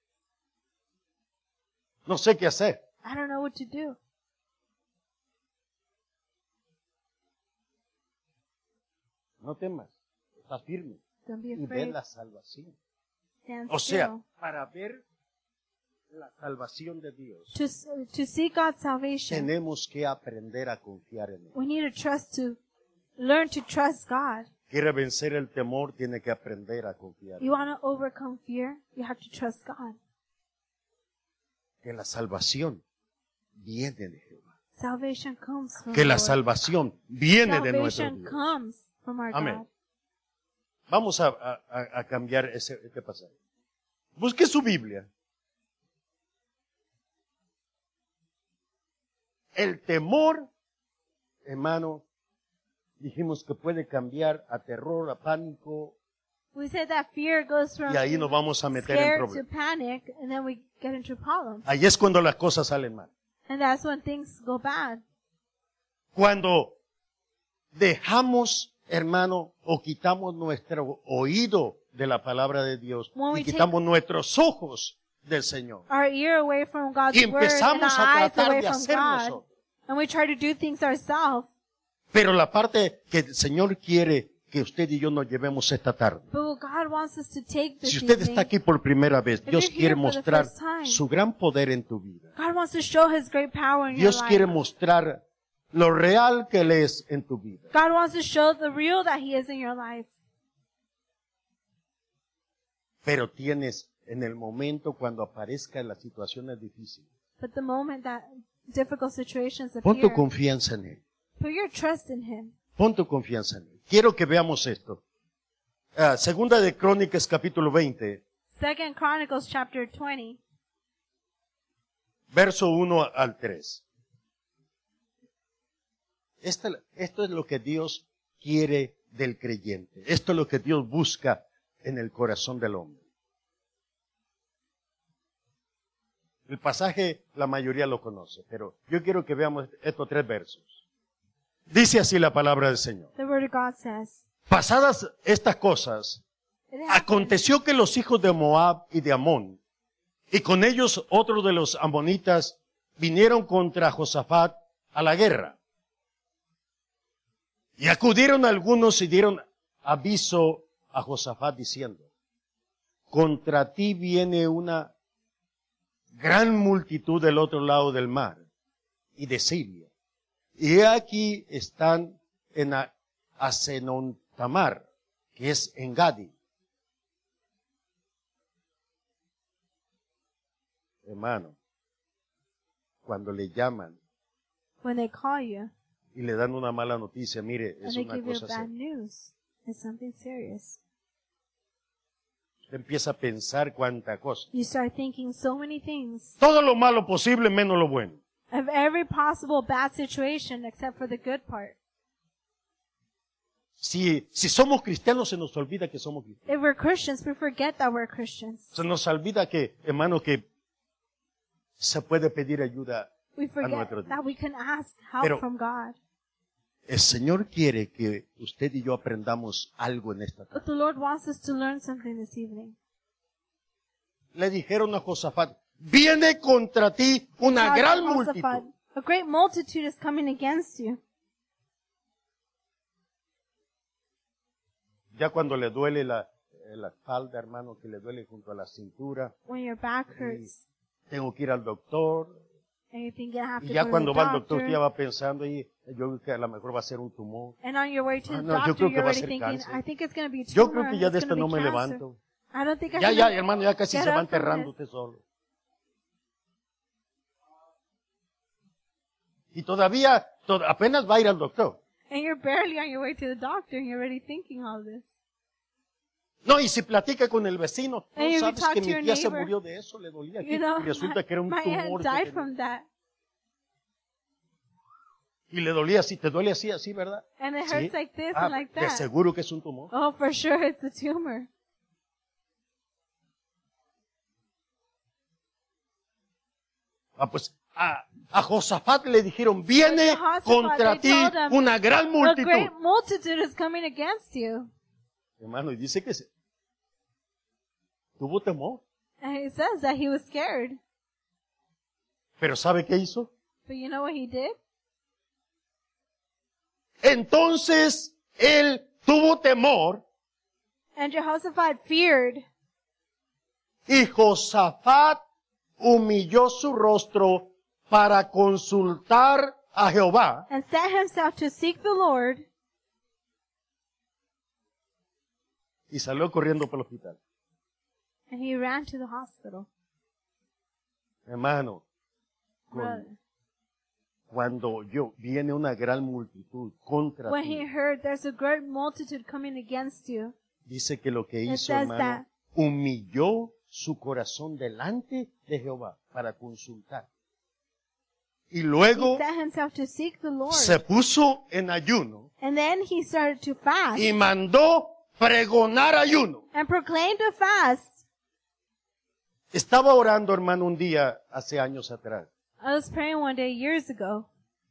Speaker 1: No sé qué hacer.
Speaker 2: I don't know what to do.
Speaker 1: No temas. Está firme.
Speaker 2: Don't be
Speaker 1: Y ve
Speaker 2: afraid.
Speaker 1: la salvación.
Speaker 2: Stand
Speaker 1: O sea,
Speaker 2: still.
Speaker 1: para ver la salvación de Dios,
Speaker 2: To see God's salvation,
Speaker 1: tenemos que aprender a confiar en Él.
Speaker 2: we need to learn to trust God.
Speaker 1: Quiere vencer el temor, tiene que aprender a confiar en
Speaker 2: You
Speaker 1: Él.
Speaker 2: want to overcome fear? You have to trust God.
Speaker 1: Que la salvación viene de Jehová.
Speaker 2: Salvation comes from
Speaker 1: Que
Speaker 2: the
Speaker 1: la
Speaker 2: Lord.
Speaker 1: salvación viene de nuestro
Speaker 2: Salvation
Speaker 1: Dios.
Speaker 2: comes from our
Speaker 1: Amén.
Speaker 2: God.
Speaker 1: Vamos a cambiar este pasaje. Busque su Biblia. El temor, hermano, dijimos que puede cambiar a terror, a pánico,
Speaker 2: We said that fear goes from
Speaker 1: y ahí nos vamos a meter en
Speaker 2: scared to
Speaker 1: problemas.
Speaker 2: panic, and then we get into problems.
Speaker 1: Ahí es cuando las cosas salen mal.
Speaker 2: And that's when things go bad.
Speaker 1: Cuando dejamos, hermano, o quitamos nuestro oído de la palabra de Dios
Speaker 2: When we
Speaker 1: y quitamos nuestros ojos del Señor
Speaker 2: Our ear away from God's
Speaker 1: y
Speaker 2: word and
Speaker 1: empezamos
Speaker 2: our
Speaker 1: a
Speaker 2: eyes
Speaker 1: tratar
Speaker 2: away
Speaker 1: de
Speaker 2: from
Speaker 1: hacer
Speaker 2: God.
Speaker 1: nosotros.
Speaker 2: And we try to do things ourselves.
Speaker 1: Pero la parte que el Señor quiere que usted y yo nos llevemos esta tarde.
Speaker 2: But what God wants us to take this
Speaker 1: Si usted
Speaker 2: evening,
Speaker 1: está aquí por primera vez, Dios
Speaker 2: you're here
Speaker 1: quiere
Speaker 2: for the
Speaker 1: mostrar
Speaker 2: first time,
Speaker 1: su gran poder en tu vida.
Speaker 2: God wants to show His great power in
Speaker 1: Dios
Speaker 2: your
Speaker 1: quiere
Speaker 2: life.
Speaker 1: mostrar lo real que Él es en tu vida.
Speaker 2: God wants to show the real that He is in your life.
Speaker 1: Pero tienes, en el momento cuando aparezcan las situaciones difíciles,
Speaker 2: But the moment that difficult situations
Speaker 1: pon tu
Speaker 2: appear,
Speaker 1: confianza en Él.
Speaker 2: put your trust in Him.
Speaker 1: Pon tu confianza en Él. Quiero que veamos esto. Segunda de Crónicas, capítulo 20,
Speaker 2: 2 Chronicles chapter 20,
Speaker 1: verso 1 al 3. Esto es lo que Dios quiere del creyente. Esto es lo que Dios busca en el corazón del hombre. El pasaje la mayoría lo conoce, pero yo quiero que veamos estos 3 versos. Dice así la palabra del Señor.
Speaker 2: the Word of God says,
Speaker 1: Pasadas estas cosas,
Speaker 2: It happened
Speaker 1: aconteció que los hijos de Moab y de Amón, y con ellos otros de los amonitas, vinieron contra Josafat a la guerra. Y acudieron algunos y dieron aviso a Josafat diciendo, contra ti viene una gran multitud del otro lado del mar y de Siria. Y aquí están en Asenontamar, que es en Gadi. Hermano, cuando le llaman
Speaker 2: when they call you
Speaker 1: y le dan una mala noticia, mire,
Speaker 2: and
Speaker 1: es
Speaker 2: they
Speaker 1: una
Speaker 2: give you
Speaker 1: cosa
Speaker 2: bad
Speaker 1: seria.
Speaker 2: news, it's something serious.
Speaker 1: Usted empieza a pensar cuánta cosa.
Speaker 2: You start thinking so many things
Speaker 1: Todo lo malo posible menos lo bueno.
Speaker 2: of every possible bad situation except for the good part.
Speaker 1: Si somos cristianos se nos olvida que somos cristianos.
Speaker 2: If we're Christians, we forget that we're Christians.
Speaker 1: Se nos olvida que, hermano, que se puede pedir ayuda
Speaker 2: We
Speaker 1: a
Speaker 2: forget
Speaker 1: nuestro Dios.
Speaker 2: that we can ask help
Speaker 1: Pero-
Speaker 2: from God.
Speaker 1: El Señor quiere que usted y yo aprendamos algo en esta tarde.
Speaker 2: But the Lord wants us to learn something this evening.
Speaker 1: Le dijeron a Josafat, viene contra ti una
Speaker 2: God,
Speaker 1: gran
Speaker 2: Jehoshaphat,
Speaker 1: multitud.
Speaker 2: a great multitude is coming against you.
Speaker 1: Ya cuando le duele la espalda, hermano, que le duele junto a la cintura,
Speaker 2: When your back hurts
Speaker 1: tengo que ir al doctor.
Speaker 2: and you think you have
Speaker 1: Y
Speaker 2: to
Speaker 1: ya
Speaker 2: go to
Speaker 1: cuando
Speaker 2: the
Speaker 1: va al doctor,
Speaker 2: doctor.
Speaker 1: usted ya va pensando, y yo creo que a lo mejor va a ser un tumor.
Speaker 2: And on your way to the
Speaker 1: Ah, no, yo
Speaker 2: doctor,
Speaker 1: creo que
Speaker 2: you're
Speaker 1: va a
Speaker 2: already
Speaker 1: ser
Speaker 2: thinking,
Speaker 1: cáncer.
Speaker 2: I think it's going to be a
Speaker 1: Yo
Speaker 2: tumor.
Speaker 1: creo que ya de
Speaker 2: it's
Speaker 1: esto
Speaker 2: gonna
Speaker 1: no
Speaker 2: be
Speaker 1: me
Speaker 2: cancer.
Speaker 1: levanto.
Speaker 2: I don't think I
Speaker 1: Ya,
Speaker 2: can
Speaker 1: hermano, ya casi
Speaker 2: get
Speaker 1: se va
Speaker 2: up from
Speaker 1: enterrando
Speaker 2: this.
Speaker 1: usted solo. Y todavía, apenas va a ir al doctor.
Speaker 2: And you're barely on your way to the doctor and you're already thinking all this.
Speaker 1: No, y si platica con el vecino,
Speaker 2: And
Speaker 1: no
Speaker 2: if you
Speaker 1: sabes
Speaker 2: talk
Speaker 1: que
Speaker 2: to
Speaker 1: mi
Speaker 2: your
Speaker 1: tía se
Speaker 2: neighbor,
Speaker 1: murió de eso, le dolía aquí,
Speaker 2: You know,
Speaker 1: y resulta que era un
Speaker 2: my aunt
Speaker 1: tumor.
Speaker 2: died
Speaker 1: que
Speaker 2: from
Speaker 1: tenía.
Speaker 2: that.
Speaker 1: Y le dolía así, te duele así, así, ¿verdad?
Speaker 2: And it
Speaker 1: Sí.
Speaker 2: hurts like this
Speaker 1: Ah,
Speaker 2: and like
Speaker 1: de
Speaker 2: that.
Speaker 1: seguro que es un tumor.
Speaker 2: Oh, for sure it's a tumor.
Speaker 1: Pues a Josafat le dijeron, viene
Speaker 2: Jehoshaphat,
Speaker 1: contra
Speaker 2: they
Speaker 1: ti
Speaker 2: told him,
Speaker 1: una gran
Speaker 2: A
Speaker 1: multitud.
Speaker 2: great multitude is coming against you.
Speaker 1: Hermano, y dice que tuvo temor.
Speaker 2: And he says that he was scared.
Speaker 1: Pero ¿sabe qué hizo?
Speaker 2: But you know what he did?
Speaker 1: Entonces él tuvo temor
Speaker 2: And Jehoshaphat feared.
Speaker 1: y Josafat humilló su rostro para consultar a Jehová.
Speaker 2: And set himself to seek the Lord.
Speaker 1: Y salió corriendo para el hospital.
Speaker 2: And he ran to the hospital.
Speaker 1: Hermano,
Speaker 2: Brother.
Speaker 1: cuando viene una gran multitud contra
Speaker 2: When
Speaker 1: ti,
Speaker 2: he heard there's a great multitude coming against you,
Speaker 1: dice que lo que
Speaker 2: It
Speaker 1: hizo,
Speaker 2: says
Speaker 1: hermano,
Speaker 2: that-
Speaker 1: humilló su corazón delante de Jehová para consultar. Y
Speaker 2: he
Speaker 1: luego
Speaker 2: set himself to seek the Lord.
Speaker 1: se puso en ayuno
Speaker 2: And then he started to fast
Speaker 1: y mandó pregonar ayuno.
Speaker 2: and proclaimed a fast.
Speaker 1: Estaba orando, hermano, un día hace años atrás.
Speaker 2: I was praying one day years ago.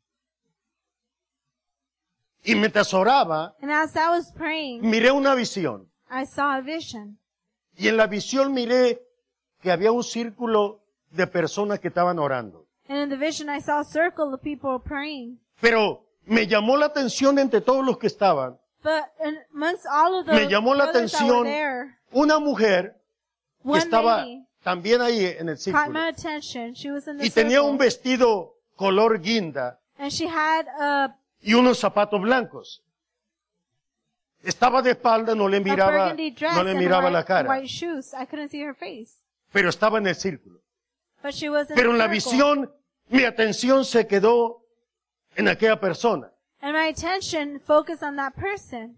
Speaker 1: Y mientras oraba,
Speaker 2: And as I was praying,
Speaker 1: miré una visión.
Speaker 2: I saw a vision.
Speaker 1: Y en la visión miré que había un círculo de personas que estaban orando.
Speaker 2: And in the vision, I saw a circle of people praying.
Speaker 1: Pero me llamó la atención entre todos los que estaban
Speaker 2: But amongst all of the
Speaker 1: me llamó la
Speaker 2: brothers that were
Speaker 1: atención
Speaker 2: there,
Speaker 1: una mujer que
Speaker 2: one
Speaker 1: estaba
Speaker 2: lady
Speaker 1: también ahí en el
Speaker 2: caught my
Speaker 1: círculo
Speaker 2: attention. She was in the
Speaker 1: y tenía un
Speaker 2: circle,
Speaker 1: vestido color guinda
Speaker 2: and she had a
Speaker 1: y unos zapatos blancos. Estaba de espalda, no le miraba,
Speaker 2: burgundy dress
Speaker 1: no le
Speaker 2: and
Speaker 1: miraba la cara,
Speaker 2: white shoes. I couldn't see her face,
Speaker 1: pero estaba en el círculo.
Speaker 2: but she was in
Speaker 1: Pero
Speaker 2: the
Speaker 1: en la
Speaker 2: circle.
Speaker 1: visión, mi atención se quedó en aquella persona.
Speaker 2: And my attention focused on that person.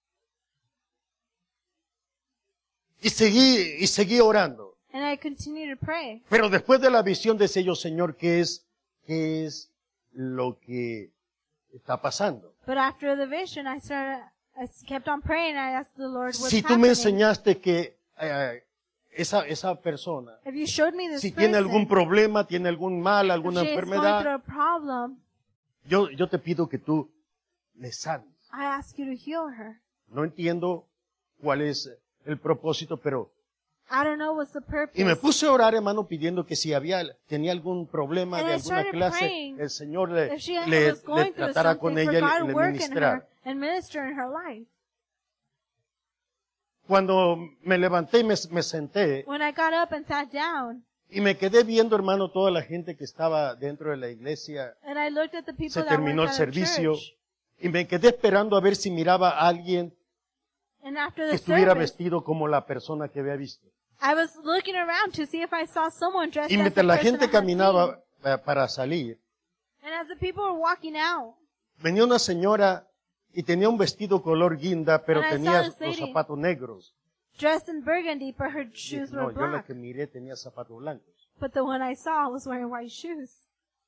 Speaker 1: Y seguí orando.
Speaker 2: And I continued to pray.
Speaker 1: Pero después de la visión decía yo, Señor, ¿qué es lo que está pasando?
Speaker 2: But after the vision, I kept on praying. I asked the Lord, what's
Speaker 1: Si tú me
Speaker 2: happening?
Speaker 1: enseñaste que esa persona,
Speaker 2: If you showed me this
Speaker 1: si
Speaker 2: person,
Speaker 1: tiene algún problema, tiene algún mal,
Speaker 2: if
Speaker 1: alguna
Speaker 2: she is going through
Speaker 1: enfermedad,
Speaker 2: a problem,
Speaker 1: yo te pido que tú le sanes.
Speaker 2: I ask you to heal her.
Speaker 1: No entiendo cuál es el propósito, pero...
Speaker 2: I don't know what's the purpose.
Speaker 1: Y me puse a orar, hermano, pidiendo que si tenía algún problema
Speaker 2: And
Speaker 1: de
Speaker 2: I
Speaker 1: alguna
Speaker 2: started
Speaker 1: clase,
Speaker 2: praying
Speaker 1: el Señor
Speaker 2: if she
Speaker 1: le
Speaker 2: was going through
Speaker 1: tratara
Speaker 2: something,
Speaker 1: con
Speaker 2: for
Speaker 1: ella
Speaker 2: God
Speaker 1: y
Speaker 2: to
Speaker 1: le
Speaker 2: work in
Speaker 1: ministrara.
Speaker 2: her and minister in her life.
Speaker 1: Cuando me levanté y me senté,
Speaker 2: When I got up and sat down,
Speaker 1: y me quedé viendo, hermano, toda la gente que estaba dentro de la iglesia,
Speaker 2: and I looked at the people
Speaker 1: se
Speaker 2: that
Speaker 1: terminó el
Speaker 2: worked at the
Speaker 1: servicio,
Speaker 2: church,
Speaker 1: y me quedé esperando a ver si miraba a alguien
Speaker 2: and after
Speaker 1: que
Speaker 2: the
Speaker 1: estuviera
Speaker 2: service,
Speaker 1: vestido como la persona que había visto.
Speaker 2: I was looking around to see if I saw someone dressed
Speaker 1: Y
Speaker 2: as the
Speaker 1: mientras la
Speaker 2: person
Speaker 1: gente
Speaker 2: I had
Speaker 1: caminaba para salir,
Speaker 2: seen. And as the people were walking out,
Speaker 1: venía una señora y tenía un vestido color guinda, pero
Speaker 2: And I
Speaker 1: tenía
Speaker 2: saw this
Speaker 1: los
Speaker 2: lady.
Speaker 1: zapatos negros.
Speaker 2: dressed in burgundy, but her
Speaker 1: Dije,
Speaker 2: shoes
Speaker 1: no,
Speaker 2: were
Speaker 1: yo la
Speaker 2: black.
Speaker 1: que miré tenía zapatos blancos.
Speaker 2: But the one I saw was wearing white shoes.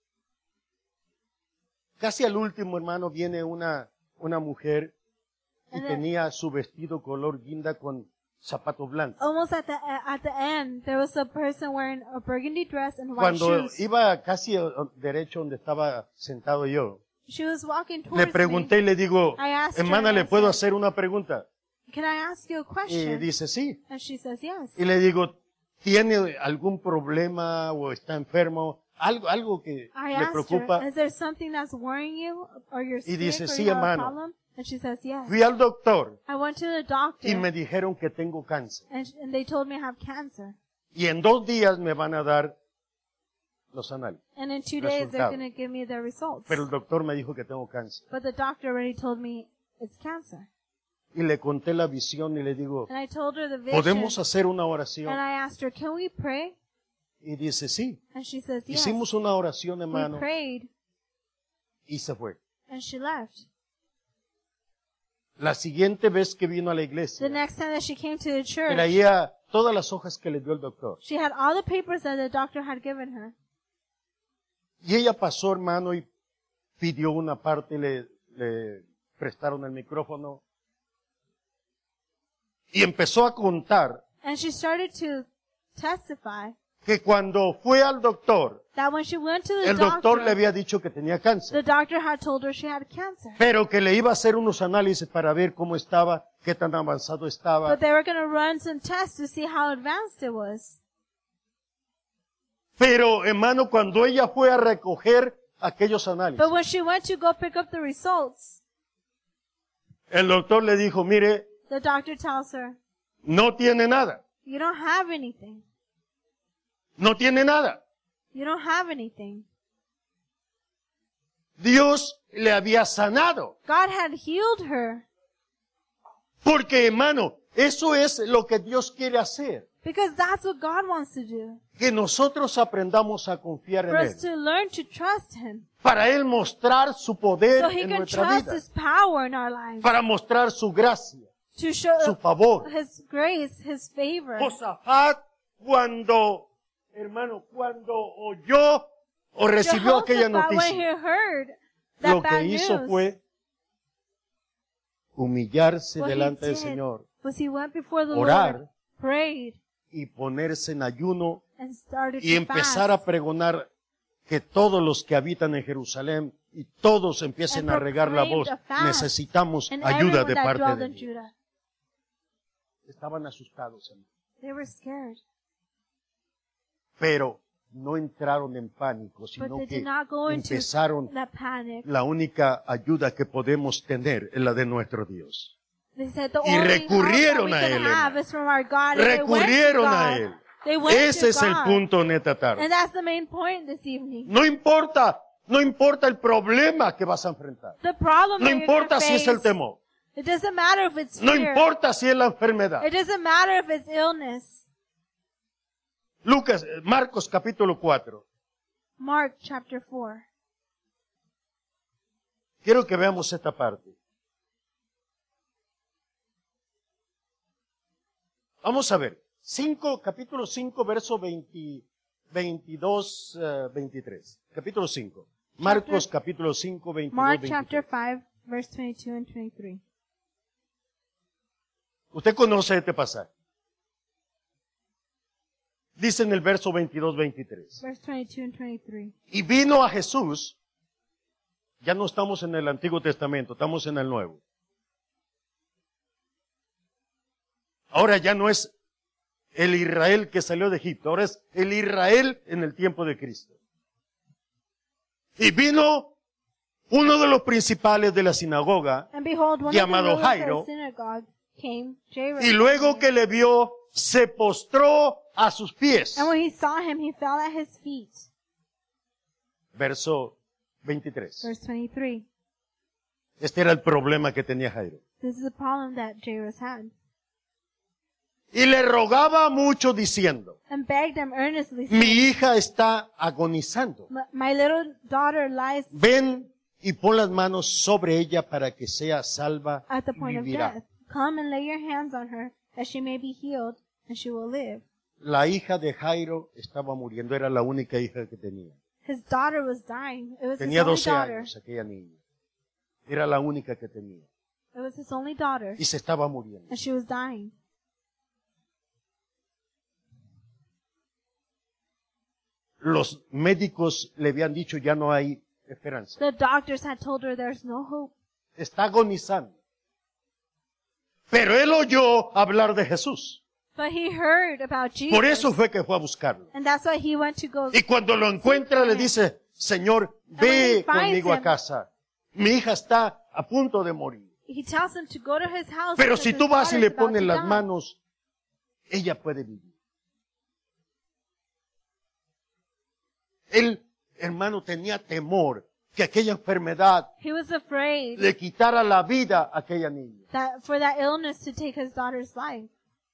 Speaker 1: Casi al último, hermano, viene una mujer y
Speaker 2: And then-
Speaker 1: tenía su vestido color guinda con zapatos blancos.
Speaker 2: Almost at the end, there was a person wearing a burgundy dress and white
Speaker 1: Cuando
Speaker 2: shoes.
Speaker 1: iba casi derecho donde estaba sentado yo,
Speaker 2: She was walking
Speaker 1: le
Speaker 2: towards
Speaker 1: pregunté y le digo,
Speaker 2: I asked her,
Speaker 1: hermana,
Speaker 2: I
Speaker 1: ¿le puedo
Speaker 2: said,
Speaker 1: hacer una pregunta?
Speaker 2: me, "Can I ask you a
Speaker 1: Y
Speaker 2: question?"
Speaker 1: dice, sí.
Speaker 2: And she says, "Yes."
Speaker 1: Y le digo, ¿tiene algún problema o está enfermo? Algo que
Speaker 2: I
Speaker 1: le
Speaker 2: asked
Speaker 1: preocupa.
Speaker 2: her, "Is there something that's worrying you, or you're
Speaker 1: Y
Speaker 2: sick,
Speaker 1: dice,
Speaker 2: or
Speaker 1: sí,
Speaker 2: you have a
Speaker 1: hermano.
Speaker 2: problem?" And she says, "Yes."
Speaker 1: Fui al doctor
Speaker 2: I went to the doctor,
Speaker 1: y me dijeron que tengo cáncer.
Speaker 2: and they told me I have cancer.
Speaker 1: Y en 2 días me van a dar los análisis.
Speaker 2: And in 2 days, they're
Speaker 1: Resultado.
Speaker 2: going to give me the results.
Speaker 1: Pero el doctor me dijo que tengo cáncer.
Speaker 2: But the doctor already told me it's cancer.
Speaker 1: Y le conté la visión y le digo,
Speaker 2: And I told her the vision.
Speaker 1: ¿podemos hacer una oración?
Speaker 2: And I asked her, "Can we pray?"
Speaker 1: Y dice, sí.
Speaker 2: And she says, "Yes."
Speaker 1: Hicimos una oración,
Speaker 2: We
Speaker 1: hermano,
Speaker 2: prayed,
Speaker 1: y se fue.
Speaker 2: and she left.
Speaker 1: La siguiente vez que vino a la
Speaker 2: The
Speaker 1: iglesia,
Speaker 2: next time that she came to the church,
Speaker 1: traía todas las hojas que le dio el doctor.
Speaker 2: she had all the papers that the doctor had given her.
Speaker 1: Y ella pasó, hermano, y pidió una parte, le prestaron el micrófono. Y empezó a contar
Speaker 2: And she started to testify
Speaker 1: que cuando fue al doctor,
Speaker 2: that when she went to the
Speaker 1: el doctor le había dicho que tenía cáncer,
Speaker 2: the doctor had told her she had cancer.
Speaker 1: pero que le iba a hacer unos análisis para ver cómo estaba, qué tan avanzado estaba.
Speaker 2: But they were going to run some tests to see how advanced it was.
Speaker 1: Pero, hermano, cuando ella fue a recoger aquellos análisis,
Speaker 2: But when she went to go pick up the results,
Speaker 1: el doctor le dijo, mire,
Speaker 2: the doctor tells her,
Speaker 1: no tiene nada,
Speaker 2: "You don't have anything.
Speaker 1: no tiene nada.
Speaker 2: You don't have anything."
Speaker 1: Dios le había sanado.
Speaker 2: God had healed her.
Speaker 1: Porque, hermano, eso es lo que Dios quiere hacer.
Speaker 2: Because that's what God wants to do.
Speaker 1: Que nosotros aprendamos a confiar
Speaker 2: For
Speaker 1: en
Speaker 2: us
Speaker 1: Él.
Speaker 2: to learn to trust Him.
Speaker 1: Para Él mostrar su poder
Speaker 2: So He
Speaker 1: en
Speaker 2: can
Speaker 1: nuestra
Speaker 2: trust
Speaker 1: vida.
Speaker 2: His power in our lives.
Speaker 1: Para mostrar su gracia,
Speaker 2: To show
Speaker 1: su favor.
Speaker 2: His grace, His favor.
Speaker 1: Josafat, cuando oyó o recibió aquella
Speaker 2: Jehoshaphat, when he
Speaker 1: noticia,
Speaker 2: heard that
Speaker 1: lo que
Speaker 2: bad
Speaker 1: hizo
Speaker 2: news,
Speaker 1: fue humillarse
Speaker 2: what he
Speaker 1: delante del
Speaker 2: did
Speaker 1: Señor,
Speaker 2: was he went before the
Speaker 1: orar,
Speaker 2: Lord, prayed,
Speaker 1: y ponerse en ayuno
Speaker 2: and started
Speaker 1: y
Speaker 2: to
Speaker 1: empezar a
Speaker 2: fast.
Speaker 1: pregonar que todos los que habitan en Jerusalén y todos empiecen
Speaker 2: And
Speaker 1: a regar la voz.
Speaker 2: proclaimed a fast.
Speaker 1: Necesitamos
Speaker 2: And
Speaker 1: ayuda
Speaker 2: everyone
Speaker 1: de
Speaker 2: that
Speaker 1: parte
Speaker 2: dwelled
Speaker 1: de
Speaker 2: in
Speaker 1: Dios.
Speaker 2: Judah,
Speaker 1: Estaban asustados, hermano.
Speaker 2: they were scared.
Speaker 1: Pero no entraron en pánico,
Speaker 2: But
Speaker 1: sino
Speaker 2: they
Speaker 1: que
Speaker 2: did not go into
Speaker 1: empezaron.
Speaker 2: that panic.
Speaker 1: La única ayuda que podemos tener es la de nuestro Dios.
Speaker 2: They said the
Speaker 1: Y
Speaker 2: only
Speaker 1: recurrieron
Speaker 2: help that
Speaker 1: a
Speaker 2: we
Speaker 1: Él,
Speaker 2: can have
Speaker 1: hermano.
Speaker 2: is from our God. And they went to
Speaker 1: Recurrieron a
Speaker 2: God.
Speaker 1: Él.
Speaker 2: They went
Speaker 1: Ese
Speaker 2: to
Speaker 1: es el
Speaker 2: God.
Speaker 1: punto en esta tarde.
Speaker 2: And that's the main point this evening.
Speaker 1: No importa el problema que vas a enfrentar.
Speaker 2: The problem
Speaker 1: No
Speaker 2: that you're
Speaker 1: importa
Speaker 2: gonna
Speaker 1: si es el
Speaker 2: face,
Speaker 1: temor.
Speaker 2: it doesn't matter if it's
Speaker 1: No
Speaker 2: fear.
Speaker 1: importa si es la enfermedad.
Speaker 2: It doesn't matter if it's illness.
Speaker 1: Marcos capítulo 4.
Speaker 2: Mark chapter 4.
Speaker 1: Quiero que veamos esta parte. Vamos a ver. Capítulo 5, verso 22, 23. Capítulo 5. Marcos capítulo 5, 22,
Speaker 2: Mark
Speaker 1: 23.
Speaker 2: chapter 5, verse 22 and 23.
Speaker 1: Usted conoce este pasaje. Dice en el verso 22, 23.
Speaker 2: Verse 22 and 23.
Speaker 1: Y vino a Jesús. Ya no estamos en el Antiguo Testamento, estamos en el Nuevo. Ahora ya no es el Israel que salió de Egipto, ahora es el Israel en el tiempo de Cristo. Y vino uno de los principales de la sinagoga,
Speaker 2: And behold, one of the
Speaker 1: llamado
Speaker 2: rulers of
Speaker 1: Jairo,
Speaker 2: the synagogue came, Jairus.
Speaker 1: y luego que le vio, se postró a sus pies.
Speaker 2: And when he saw him, he fell at his feet.
Speaker 1: Verso 23.
Speaker 2: Verse 23.
Speaker 1: Este era el problema que tenía Jairo.
Speaker 2: This is the problem that Jairus had.
Speaker 1: Y le rogaba mucho diciendo,
Speaker 2: And begged him earnestly,
Speaker 1: mi
Speaker 2: saying,
Speaker 1: hija está agonizando.
Speaker 2: My little daughter lies
Speaker 1: Ven y pon las manos sobre ella para que sea salva
Speaker 2: at the
Speaker 1: y
Speaker 2: point of
Speaker 1: vivirá.
Speaker 2: death. Come and lay your hands on her, that she may be healed, and she will live.
Speaker 1: La hija de Jairo estaba muriendo, era la única hija que tenía.
Speaker 2: His daughter was dying. It was his
Speaker 1: Tenía
Speaker 2: only
Speaker 1: 12
Speaker 2: daughter.
Speaker 1: años aquella niña. Era la única que tenía.
Speaker 2: It was his only daughter,
Speaker 1: Y se estaba muriendo.
Speaker 2: and she was dying.
Speaker 1: Los médicos le habían dicho ya no hay esperanza.
Speaker 2: The doctors had told her there's no hope.
Speaker 1: Está agonizando. Pero él oyó hablar de Jesús.
Speaker 2: But he heard about Jesus.
Speaker 1: Por eso fue que fue a buscarlo.
Speaker 2: And that's why he went to go.
Speaker 1: Y cuando lo encuentra le dice, Señor,
Speaker 2: when
Speaker 1: ve
Speaker 2: he finds
Speaker 1: conmigo a
Speaker 2: him-
Speaker 1: casa. Mi hija está a punto de morir.
Speaker 2: He tells him to go to his house.
Speaker 1: Pero
Speaker 2: because
Speaker 1: si
Speaker 2: his
Speaker 1: tú vas y
Speaker 2: daughter's
Speaker 1: le
Speaker 2: about
Speaker 1: pones
Speaker 2: to
Speaker 1: las
Speaker 2: die.
Speaker 1: manos, ella puede vivir. Él, hermano, tenía temor que aquella enfermedad
Speaker 2: He was afraid
Speaker 1: le quitara la vida a aquella niña.
Speaker 2: that for that illness to take his daughter's life.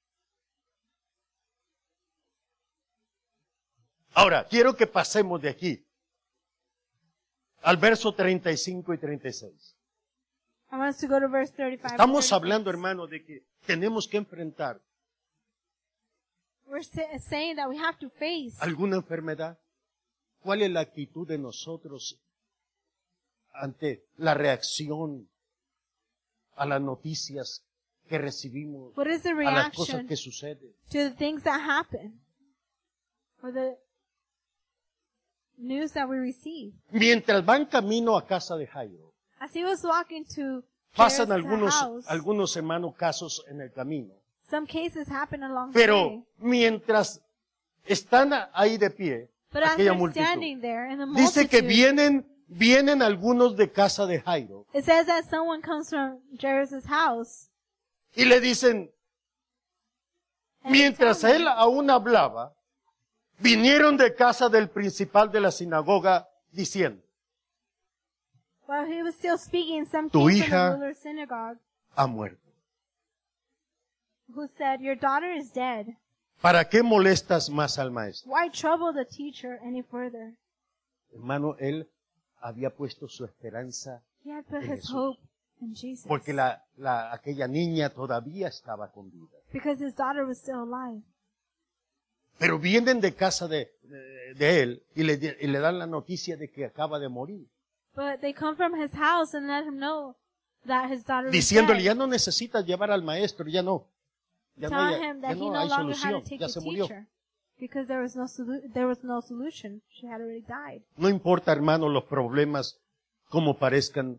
Speaker 1: Ahora, quiero que pasemos de aquí al verso 35 y 36.
Speaker 2: I want us to go to verse 35. and
Speaker 1: Estamos
Speaker 2: 36.
Speaker 1: hablando, hermano, de que tenemos que enfrentar
Speaker 2: We're saying that we have to face
Speaker 1: alguna enfermedad. ¿Cuál es la actitud de nosotros ante la reacción a las noticias que recibimos,
Speaker 2: what is the
Speaker 1: a las cosas
Speaker 2: reaction
Speaker 1: que suceden?
Speaker 2: to the things that happen or the news that we receive.
Speaker 1: Mientras van camino a casa de Jairo,
Speaker 2: As he was walking to
Speaker 1: pasan
Speaker 2: Jairus' house,
Speaker 1: algunos hermanos casos en el camino.
Speaker 2: some cases happen along the
Speaker 1: Pero
Speaker 2: way.
Speaker 1: mientras están ahí de pie,
Speaker 2: But as
Speaker 1: aquella
Speaker 2: they're
Speaker 1: multitud,
Speaker 2: standing there in the
Speaker 1: dice que
Speaker 2: multitude,
Speaker 1: vienen algunos de casa de Jairo
Speaker 2: it says that someone comes from Jairus' house.
Speaker 1: y le dicen,
Speaker 2: and
Speaker 1: mientras
Speaker 2: they tell
Speaker 1: él
Speaker 2: him,
Speaker 1: aún hablaba, vinieron de casa del principal de la sinagoga diciendo,
Speaker 2: while he was still speaking, some
Speaker 1: Tu
Speaker 2: came from
Speaker 1: hija
Speaker 2: the ruler's synagogue
Speaker 1: ha muerto.
Speaker 2: who said, Your daughter is dead.
Speaker 1: ¿Para qué molestas más al maestro?
Speaker 2: Why trouble the teacher any further?
Speaker 1: Hermano, él había puesto su esperanza
Speaker 2: He had put
Speaker 1: en
Speaker 2: his
Speaker 1: Jesús.
Speaker 2: hope in Jesus.
Speaker 1: porque aquella niña todavía estaba con vida.
Speaker 2: Because his daughter was still alive.
Speaker 1: Pero vienen de casa de él y le dan la noticia de que acaba de morir.
Speaker 2: But they come from his house and let him know that his daughter was
Speaker 1: Diciéndole,
Speaker 2: dead.
Speaker 1: ya no necesitas llevar al maestro, ya no. Ya no
Speaker 2: Tell
Speaker 1: hay,
Speaker 2: him
Speaker 1: ya
Speaker 2: that he
Speaker 1: no
Speaker 2: no
Speaker 1: hay
Speaker 2: longer had
Speaker 1: solución,
Speaker 2: to take
Speaker 1: ya
Speaker 2: the
Speaker 1: se murió.
Speaker 2: teacher. Because there was no solution. She had already died.
Speaker 1: No importa, hermano, los problemas como parezcan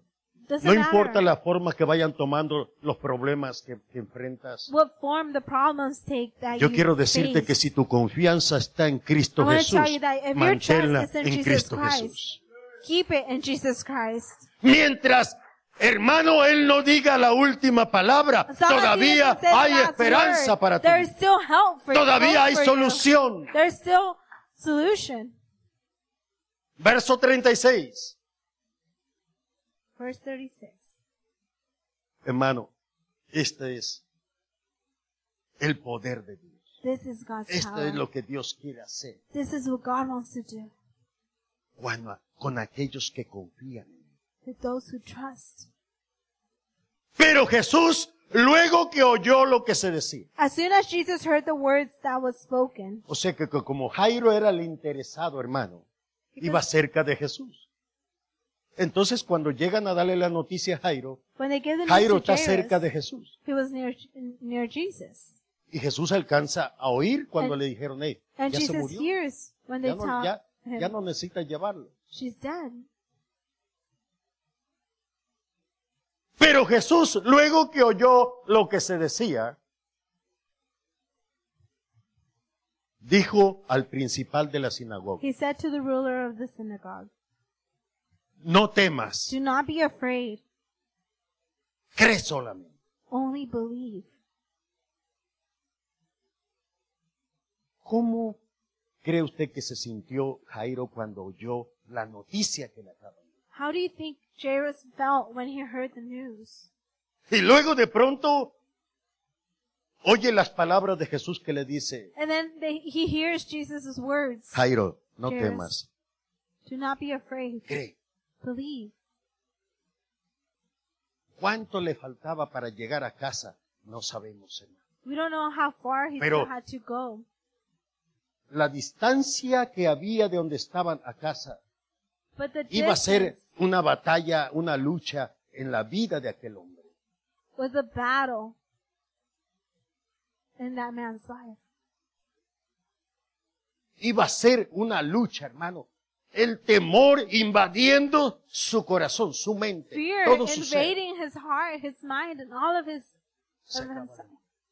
Speaker 2: Doesn't
Speaker 1: No importa
Speaker 2: matter
Speaker 1: la forma que vayan tomando los problemas que enfrentas.
Speaker 2: what form the problems take that
Speaker 1: Yo
Speaker 2: you
Speaker 1: quiero decirte
Speaker 2: face.
Speaker 1: que si tu confianza está en Cristo
Speaker 2: I want to
Speaker 1: Jesús,
Speaker 2: tell you that if your
Speaker 1: manténla
Speaker 2: trust is in
Speaker 1: en
Speaker 2: Jesus
Speaker 1: Cristo
Speaker 2: Christ,
Speaker 1: Jesús.
Speaker 2: keep it in Jesus Christ.
Speaker 1: Mientras, hermano, Él no diga la última palabra,
Speaker 2: As long as he
Speaker 1: todavía
Speaker 2: doesn't say the
Speaker 1: hay
Speaker 2: last
Speaker 1: esperanza
Speaker 2: word,
Speaker 1: para ti.
Speaker 2: there's still help for you.
Speaker 1: Todavía hay
Speaker 2: Hope for you.
Speaker 1: solución.
Speaker 2: There's still solution.
Speaker 1: Verso 36.
Speaker 2: Verse 36.
Speaker 1: Hermano, este es el poder de Dios.
Speaker 2: This is God's
Speaker 1: Esto
Speaker 2: power.
Speaker 1: es lo que Dios quiere hacer
Speaker 2: This is what God wants to do
Speaker 1: con aquellos que confían en Él.
Speaker 2: with those who trust.
Speaker 1: Pero Jesús, luego que oyó lo que se decía,
Speaker 2: As soon as Jesus heard the words that was spoken,
Speaker 1: o sea que como Jairo era el interesado, hermano, iba cerca de Jesús. Entonces cuando llegan a darle la noticia a Jairo,
Speaker 2: when they give the
Speaker 1: Jairo
Speaker 2: news to
Speaker 1: está cerca de
Speaker 2: Jairus,
Speaker 1: Jesús.
Speaker 2: he was near Jesus.
Speaker 1: Y Jesús alcanza a oír cuando
Speaker 2: And-
Speaker 1: le dijeron, hey,
Speaker 2: And
Speaker 1: ya se
Speaker 2: Jesus
Speaker 1: murió.
Speaker 2: hears when they
Speaker 1: Ya no,
Speaker 2: tell
Speaker 1: ya
Speaker 2: him,
Speaker 1: no necesita llevarlo.
Speaker 2: she's dead.
Speaker 1: Pero Jesús, luego que oyó lo que se decía, dijo al principal de la sinagoga,
Speaker 2: He said to the ruler of the synagogue,
Speaker 1: no temas,
Speaker 2: do not be afraid,
Speaker 1: cree solamente.
Speaker 2: only believe.
Speaker 1: ¿Cómo cree usted que se sintió Jairo cuando oyó la noticia que le acaban de dar?
Speaker 2: How do you think Jairus felt when he heard the news?
Speaker 1: Y luego de pronto oye las palabras de Jesús que le dice,
Speaker 2: And then he hears Jesus' words.
Speaker 1: Jairo, no
Speaker 2: Jairus.
Speaker 1: temas,
Speaker 2: Do not be afraid.
Speaker 1: cree.
Speaker 2: Believe.
Speaker 1: ¿Cuánto le faltaba para llegar a casa? No sabemos, hermano.
Speaker 2: We don't know how far he
Speaker 1: Pero-
Speaker 2: still had to go.
Speaker 1: La distancia que había de donde estaban a casa
Speaker 2: But the
Speaker 1: iba a ser
Speaker 2: distance
Speaker 1: una batalla, una lucha en la vida de aquel hombre.
Speaker 2: was a battle in that man's life.
Speaker 1: Iba a ser una lucha, hermano. El temor invadiendo su corazón, su mente,
Speaker 2: Fear
Speaker 1: todo su ser.
Speaker 2: invading his heart, his mind, and all of
Speaker 1: Se
Speaker 2: of
Speaker 1: acabó.
Speaker 2: himself.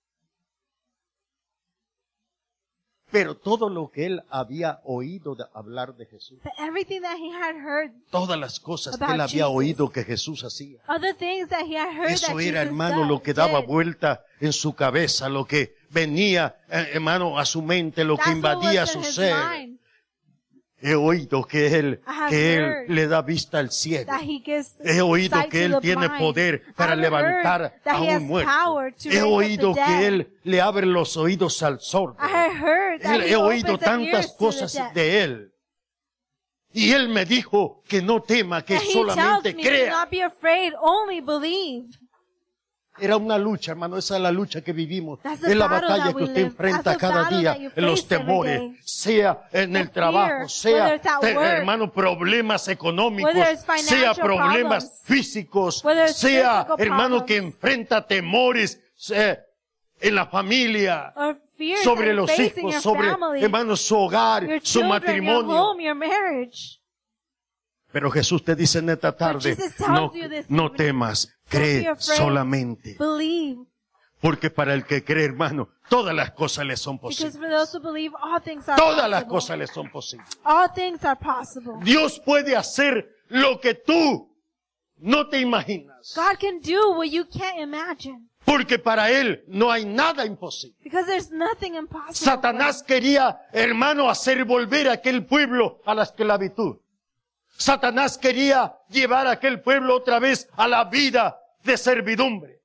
Speaker 1: Pero todo lo que él había oído de hablar de Jesús,
Speaker 2: But everything that he had heard,
Speaker 1: todas las cosas que
Speaker 2: About
Speaker 1: él había
Speaker 2: Jesus.
Speaker 1: oído que Jesús hacía,
Speaker 2: other things that he had heard
Speaker 1: eso
Speaker 2: that
Speaker 1: era,
Speaker 2: Jesus
Speaker 1: hermano, lo que
Speaker 2: did,
Speaker 1: daba vuelta en su cabeza, lo que venía, hermano, a su mente, lo que
Speaker 2: That's what
Speaker 1: invadía
Speaker 2: was
Speaker 1: su
Speaker 2: in his
Speaker 1: ser.
Speaker 2: mind,
Speaker 1: He oído que él
Speaker 2: I have heard
Speaker 1: le da vista al ciego.
Speaker 2: that he gives
Speaker 1: He oído
Speaker 2: sight
Speaker 1: que
Speaker 2: to
Speaker 1: él
Speaker 2: the
Speaker 1: tiene
Speaker 2: blind.
Speaker 1: poder para
Speaker 2: I've
Speaker 1: levantar
Speaker 2: heard that
Speaker 1: a
Speaker 2: he has
Speaker 1: un muerto.
Speaker 2: power to
Speaker 1: He
Speaker 2: raise up
Speaker 1: oído
Speaker 2: the
Speaker 1: que
Speaker 2: dead.
Speaker 1: él le abre los oídos al sordo.
Speaker 2: I had heard that
Speaker 1: He
Speaker 2: he
Speaker 1: oído
Speaker 2: opens the
Speaker 1: tantas
Speaker 2: ears to the
Speaker 1: cosas
Speaker 2: deaf.
Speaker 1: de él. Y él me dijo que no tema, que
Speaker 2: And he
Speaker 1: solamente
Speaker 2: tells me, do
Speaker 1: crea.
Speaker 2: not be afraid, only believe.
Speaker 1: Era una lucha, hermano, esa es la lucha que vivimos.
Speaker 2: That's the
Speaker 1: Es la
Speaker 2: battle
Speaker 1: batalla
Speaker 2: that
Speaker 1: que
Speaker 2: we
Speaker 1: usted
Speaker 2: live.
Speaker 1: enfrenta
Speaker 2: That's the
Speaker 1: cada
Speaker 2: battle
Speaker 1: día
Speaker 2: that you
Speaker 1: en los
Speaker 2: face every
Speaker 1: temores,
Speaker 2: day.
Speaker 1: sea en
Speaker 2: The
Speaker 1: el trabajo,
Speaker 2: fear,
Speaker 1: sea,
Speaker 2: whether it's at work,
Speaker 1: hermano, problemas económicos,
Speaker 2: whether it's financial
Speaker 1: sea problemas
Speaker 2: problems,
Speaker 1: físicos,
Speaker 2: whether it's
Speaker 1: sea,
Speaker 2: physical
Speaker 1: hermano, que
Speaker 2: problems,
Speaker 1: enfrenta temores en la familia,
Speaker 2: or fears
Speaker 1: sobre
Speaker 2: that
Speaker 1: los
Speaker 2: you're facing
Speaker 1: hijos,
Speaker 2: your
Speaker 1: sobre,
Speaker 2: family,
Speaker 1: hermano, su hogar,
Speaker 2: your
Speaker 1: su
Speaker 2: children, your
Speaker 1: matrimonio.
Speaker 2: home, your marriage.
Speaker 1: Pero Jesús te dice en esta tarde,
Speaker 2: Jesus tells
Speaker 1: no,
Speaker 2: you this
Speaker 1: no
Speaker 2: evening,
Speaker 1: temas,
Speaker 2: be
Speaker 1: cree
Speaker 2: afraid.
Speaker 1: solamente.
Speaker 2: Believe.
Speaker 1: Porque para el que cree, hermano, todas las cosas le son
Speaker 2: Because
Speaker 1: posibles.
Speaker 2: for those who believe, all things are
Speaker 1: Todas las
Speaker 2: possible.
Speaker 1: cosas le son posibles.
Speaker 2: All things are possible.
Speaker 1: Dios puede hacer lo que tú no te imaginas.
Speaker 2: God can do what you can't imagine.
Speaker 1: Porque para Él no hay nada imposible.
Speaker 2: Because there's nothing impossible.
Speaker 1: Satanás quería, hermano, hacer volver a aquel pueblo a la esclavitud. Satanás quería llevar a aquel pueblo otra vez a la vida de servidumbre.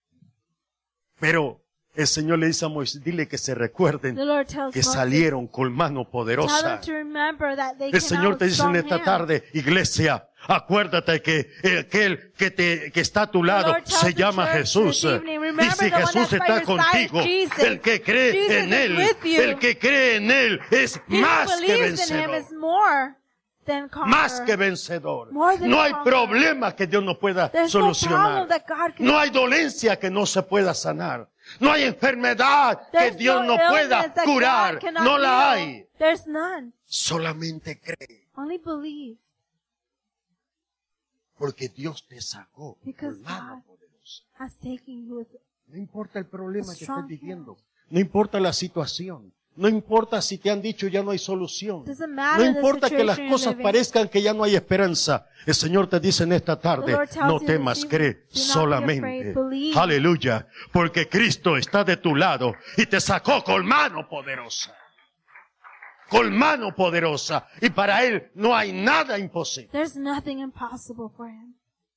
Speaker 1: Pero el Señor le dice a Moisés, dile que se recuerden
Speaker 2: The Lord tells
Speaker 1: que
Speaker 2: Moses,
Speaker 1: salieron con mano
Speaker 2: tell
Speaker 1: poderosa.
Speaker 2: them to remember that they
Speaker 1: El
Speaker 2: came
Speaker 1: Señor
Speaker 2: out
Speaker 1: te
Speaker 2: with
Speaker 1: dice en
Speaker 2: strong
Speaker 1: esta
Speaker 2: hand.
Speaker 1: tarde, iglesia, acuérdate que aquel que está a tu lado
Speaker 2: Lord tells
Speaker 1: se
Speaker 2: the
Speaker 1: llama
Speaker 2: church
Speaker 1: Jesús.
Speaker 2: this evening,
Speaker 1: Y
Speaker 2: remember
Speaker 1: si
Speaker 2: the one
Speaker 1: Jesús
Speaker 2: that's by
Speaker 1: está
Speaker 2: your side,
Speaker 1: contigo,
Speaker 2: Jesus.
Speaker 1: el que cree
Speaker 2: Jesus
Speaker 1: en
Speaker 2: is
Speaker 1: Él,
Speaker 2: with you.
Speaker 1: el que cree en Él es
Speaker 2: He who
Speaker 1: más que
Speaker 2: believes in him
Speaker 1: vencedor.
Speaker 2: is more than conqueror.
Speaker 1: Más que vencedor.
Speaker 2: More than
Speaker 1: No hay
Speaker 2: conqueror.
Speaker 1: problema que Dios no pueda
Speaker 2: There's no
Speaker 1: solucionar.
Speaker 2: problem that God can
Speaker 1: No hay dolencia que no se pueda sanar. No hay enfermedad que
Speaker 2: There's
Speaker 1: Dios no
Speaker 2: illness
Speaker 1: pueda
Speaker 2: that
Speaker 1: curar.
Speaker 2: God cannot
Speaker 1: No la
Speaker 2: heal.
Speaker 1: hay.
Speaker 2: There's none.
Speaker 1: Solamente cree.
Speaker 2: Only believe.
Speaker 1: Porque Dios te sacó
Speaker 2: Because
Speaker 1: con mano
Speaker 2: God
Speaker 1: poderosa.
Speaker 2: has taken you with
Speaker 1: No importa el problema que estés
Speaker 2: strong
Speaker 1: viviendo. No importa la situación. No importa si te han dicho ya no hay solución.
Speaker 2: Doesn't
Speaker 1: No
Speaker 2: matter the
Speaker 1: importa que las
Speaker 2: situation you're
Speaker 1: cosas
Speaker 2: living.
Speaker 1: parezcan que ya no hay esperanza. El Señor te dice en esta tarde,
Speaker 2: The Lord tells
Speaker 1: no
Speaker 2: you
Speaker 1: temas,
Speaker 2: this
Speaker 1: cree
Speaker 2: evening, do not be
Speaker 1: solamente.
Speaker 2: afraid, believe.
Speaker 1: Aleluya. Porque Cristo está de tu lado y te sacó con mano poderosa. Con mano poderosa. Y para Él no hay nada imposible.
Speaker 2: There's nothing impossible for him.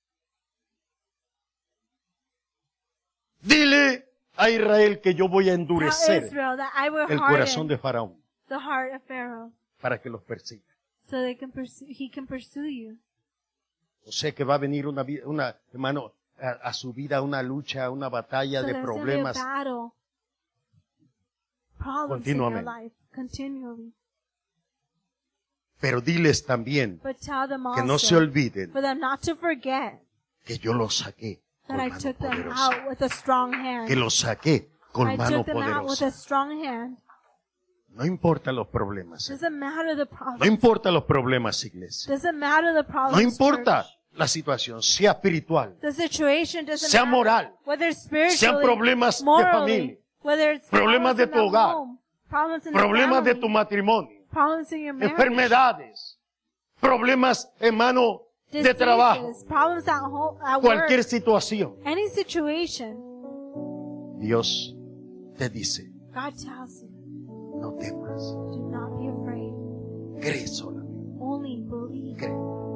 Speaker 1: Dile a Israel que yo voy a
Speaker 2: Tell
Speaker 1: endurecer
Speaker 2: Israel that I will
Speaker 1: el corazón
Speaker 2: harden
Speaker 1: de Faraón
Speaker 2: the heart of Pharaoh
Speaker 1: para que los persiga.
Speaker 2: so he can pursue you.
Speaker 1: O sea que va a venir una hermano, a su vida una lucha, una batalla
Speaker 2: So
Speaker 1: de
Speaker 2: there's going to be a
Speaker 1: problemas.
Speaker 2: battle, problems in your
Speaker 1: Continuamente.
Speaker 2: life, continually.
Speaker 1: Pero diles también
Speaker 2: But tell them
Speaker 1: que no se
Speaker 2: also
Speaker 1: olviden
Speaker 2: for them not to forget
Speaker 1: que yo los saqué con
Speaker 2: that I
Speaker 1: mano
Speaker 2: took them
Speaker 1: poderosa.
Speaker 2: out with a strong hand.
Speaker 1: Que los saqué con
Speaker 2: I
Speaker 1: mano
Speaker 2: took them out with a
Speaker 1: poderosa.
Speaker 2: strong hand.
Speaker 1: No importa los problemas.
Speaker 2: Doesn't matter the
Speaker 1: No
Speaker 2: problems.
Speaker 1: importa los problemas, iglesia.
Speaker 2: Doesn't matter the problems.
Speaker 1: No importa
Speaker 2: church.
Speaker 1: la situación, sea espiritual,
Speaker 2: The situation doesn't
Speaker 1: sea
Speaker 2: matter.
Speaker 1: moral,
Speaker 2: Whether spiritually,
Speaker 1: sean problemas de
Speaker 2: morally,
Speaker 1: familia,
Speaker 2: whether it's
Speaker 1: problemas de
Speaker 2: in
Speaker 1: tu
Speaker 2: the
Speaker 1: hogar,
Speaker 2: home, problems in the
Speaker 1: problemas de
Speaker 2: family,
Speaker 1: tu matrimonio,
Speaker 2: problems in your marriage,
Speaker 1: enfermedades, problemas, hermano, de
Speaker 2: diseases,
Speaker 1: trabajo,
Speaker 2: problems at home, at
Speaker 1: cualquier
Speaker 2: work,
Speaker 1: situación.
Speaker 2: any situation,
Speaker 1: Dios te dice,
Speaker 2: God tells you,
Speaker 1: no temas,
Speaker 2: do not be afraid.
Speaker 1: cree solamente,
Speaker 2: Only believe
Speaker 1: cree.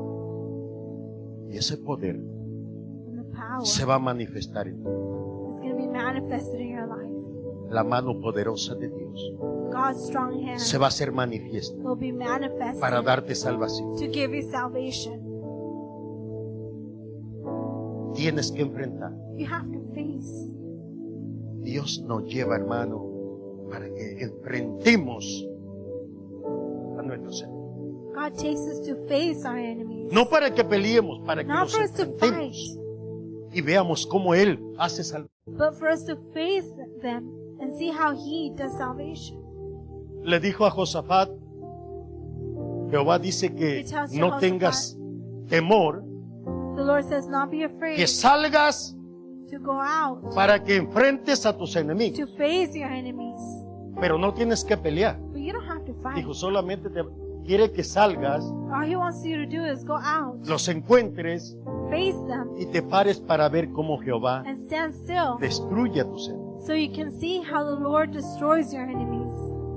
Speaker 1: Y ese poder
Speaker 2: in the power
Speaker 1: se va a manifestar en ti.
Speaker 2: that's going to be manifested in your life.
Speaker 1: La mano poderosa de Dios
Speaker 2: God's strong hand
Speaker 1: se va a hacer manifiesta
Speaker 2: will be manifested
Speaker 1: para darte salvación.
Speaker 2: to give you salvation.
Speaker 1: Tienes que enfrentar.
Speaker 2: You have to face.
Speaker 1: Dios nos lleva, hermano, para que enfrentemos a nuestros enemigos.
Speaker 2: God takes us to face our enemies.
Speaker 1: No para que peleemos, para que
Speaker 2: Not
Speaker 1: nos
Speaker 2: for us to
Speaker 1: enfrentemos
Speaker 2: fight,
Speaker 1: y veamos cómo Él hace salvación.
Speaker 2: but for us to face them and see how He does salvation.
Speaker 1: Le dijo a Josafat, Jehová dice que
Speaker 2: He tells
Speaker 1: no
Speaker 2: Jehoshaphat,
Speaker 1: tengas temor,
Speaker 2: The Lord says, not be afraid
Speaker 1: que salgas
Speaker 2: to go out,
Speaker 1: para que enfrentes a tus enemigos,
Speaker 2: to face your enemies.
Speaker 1: pero no tienes que pelear.
Speaker 2: But you don't have to fight.
Speaker 1: Dijo, solamente quiere que salgas,
Speaker 2: All He wants you to do is go out,
Speaker 1: los encuentres
Speaker 2: face them,
Speaker 1: y te pares para ver cómo Jehová
Speaker 2: and stand still
Speaker 1: destruye a tus enemigos.
Speaker 2: so you can see how the Lord destroys your enemies.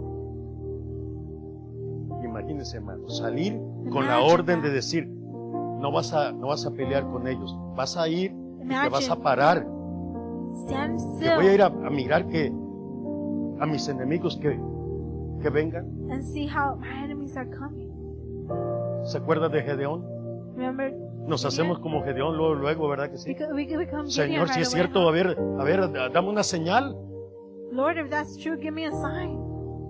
Speaker 1: Imagínense, hermano, salir con la
Speaker 2: Imagine
Speaker 1: orden de
Speaker 2: that.
Speaker 1: decir, no vas a pelear con ellos, vas a ir y te
Speaker 2: Imagine.
Speaker 1: vas a parar.
Speaker 2: Stand
Speaker 1: Que voy a ir
Speaker 2: still
Speaker 1: a mirar a mis enemigos que vengan.
Speaker 2: and see how my enemies are coming.
Speaker 1: ¿Se acuerda de Gedeón?
Speaker 2: Remember,
Speaker 1: Nos hacemos como Gedeón luego, ¿verdad que sí?
Speaker 2: we could become
Speaker 1: Señor,
Speaker 2: Gideon
Speaker 1: si
Speaker 2: right
Speaker 1: es
Speaker 2: away,
Speaker 1: cierto,
Speaker 2: huh?
Speaker 1: a ver, dame una señal.
Speaker 2: Lord, if that's true, give me a sign.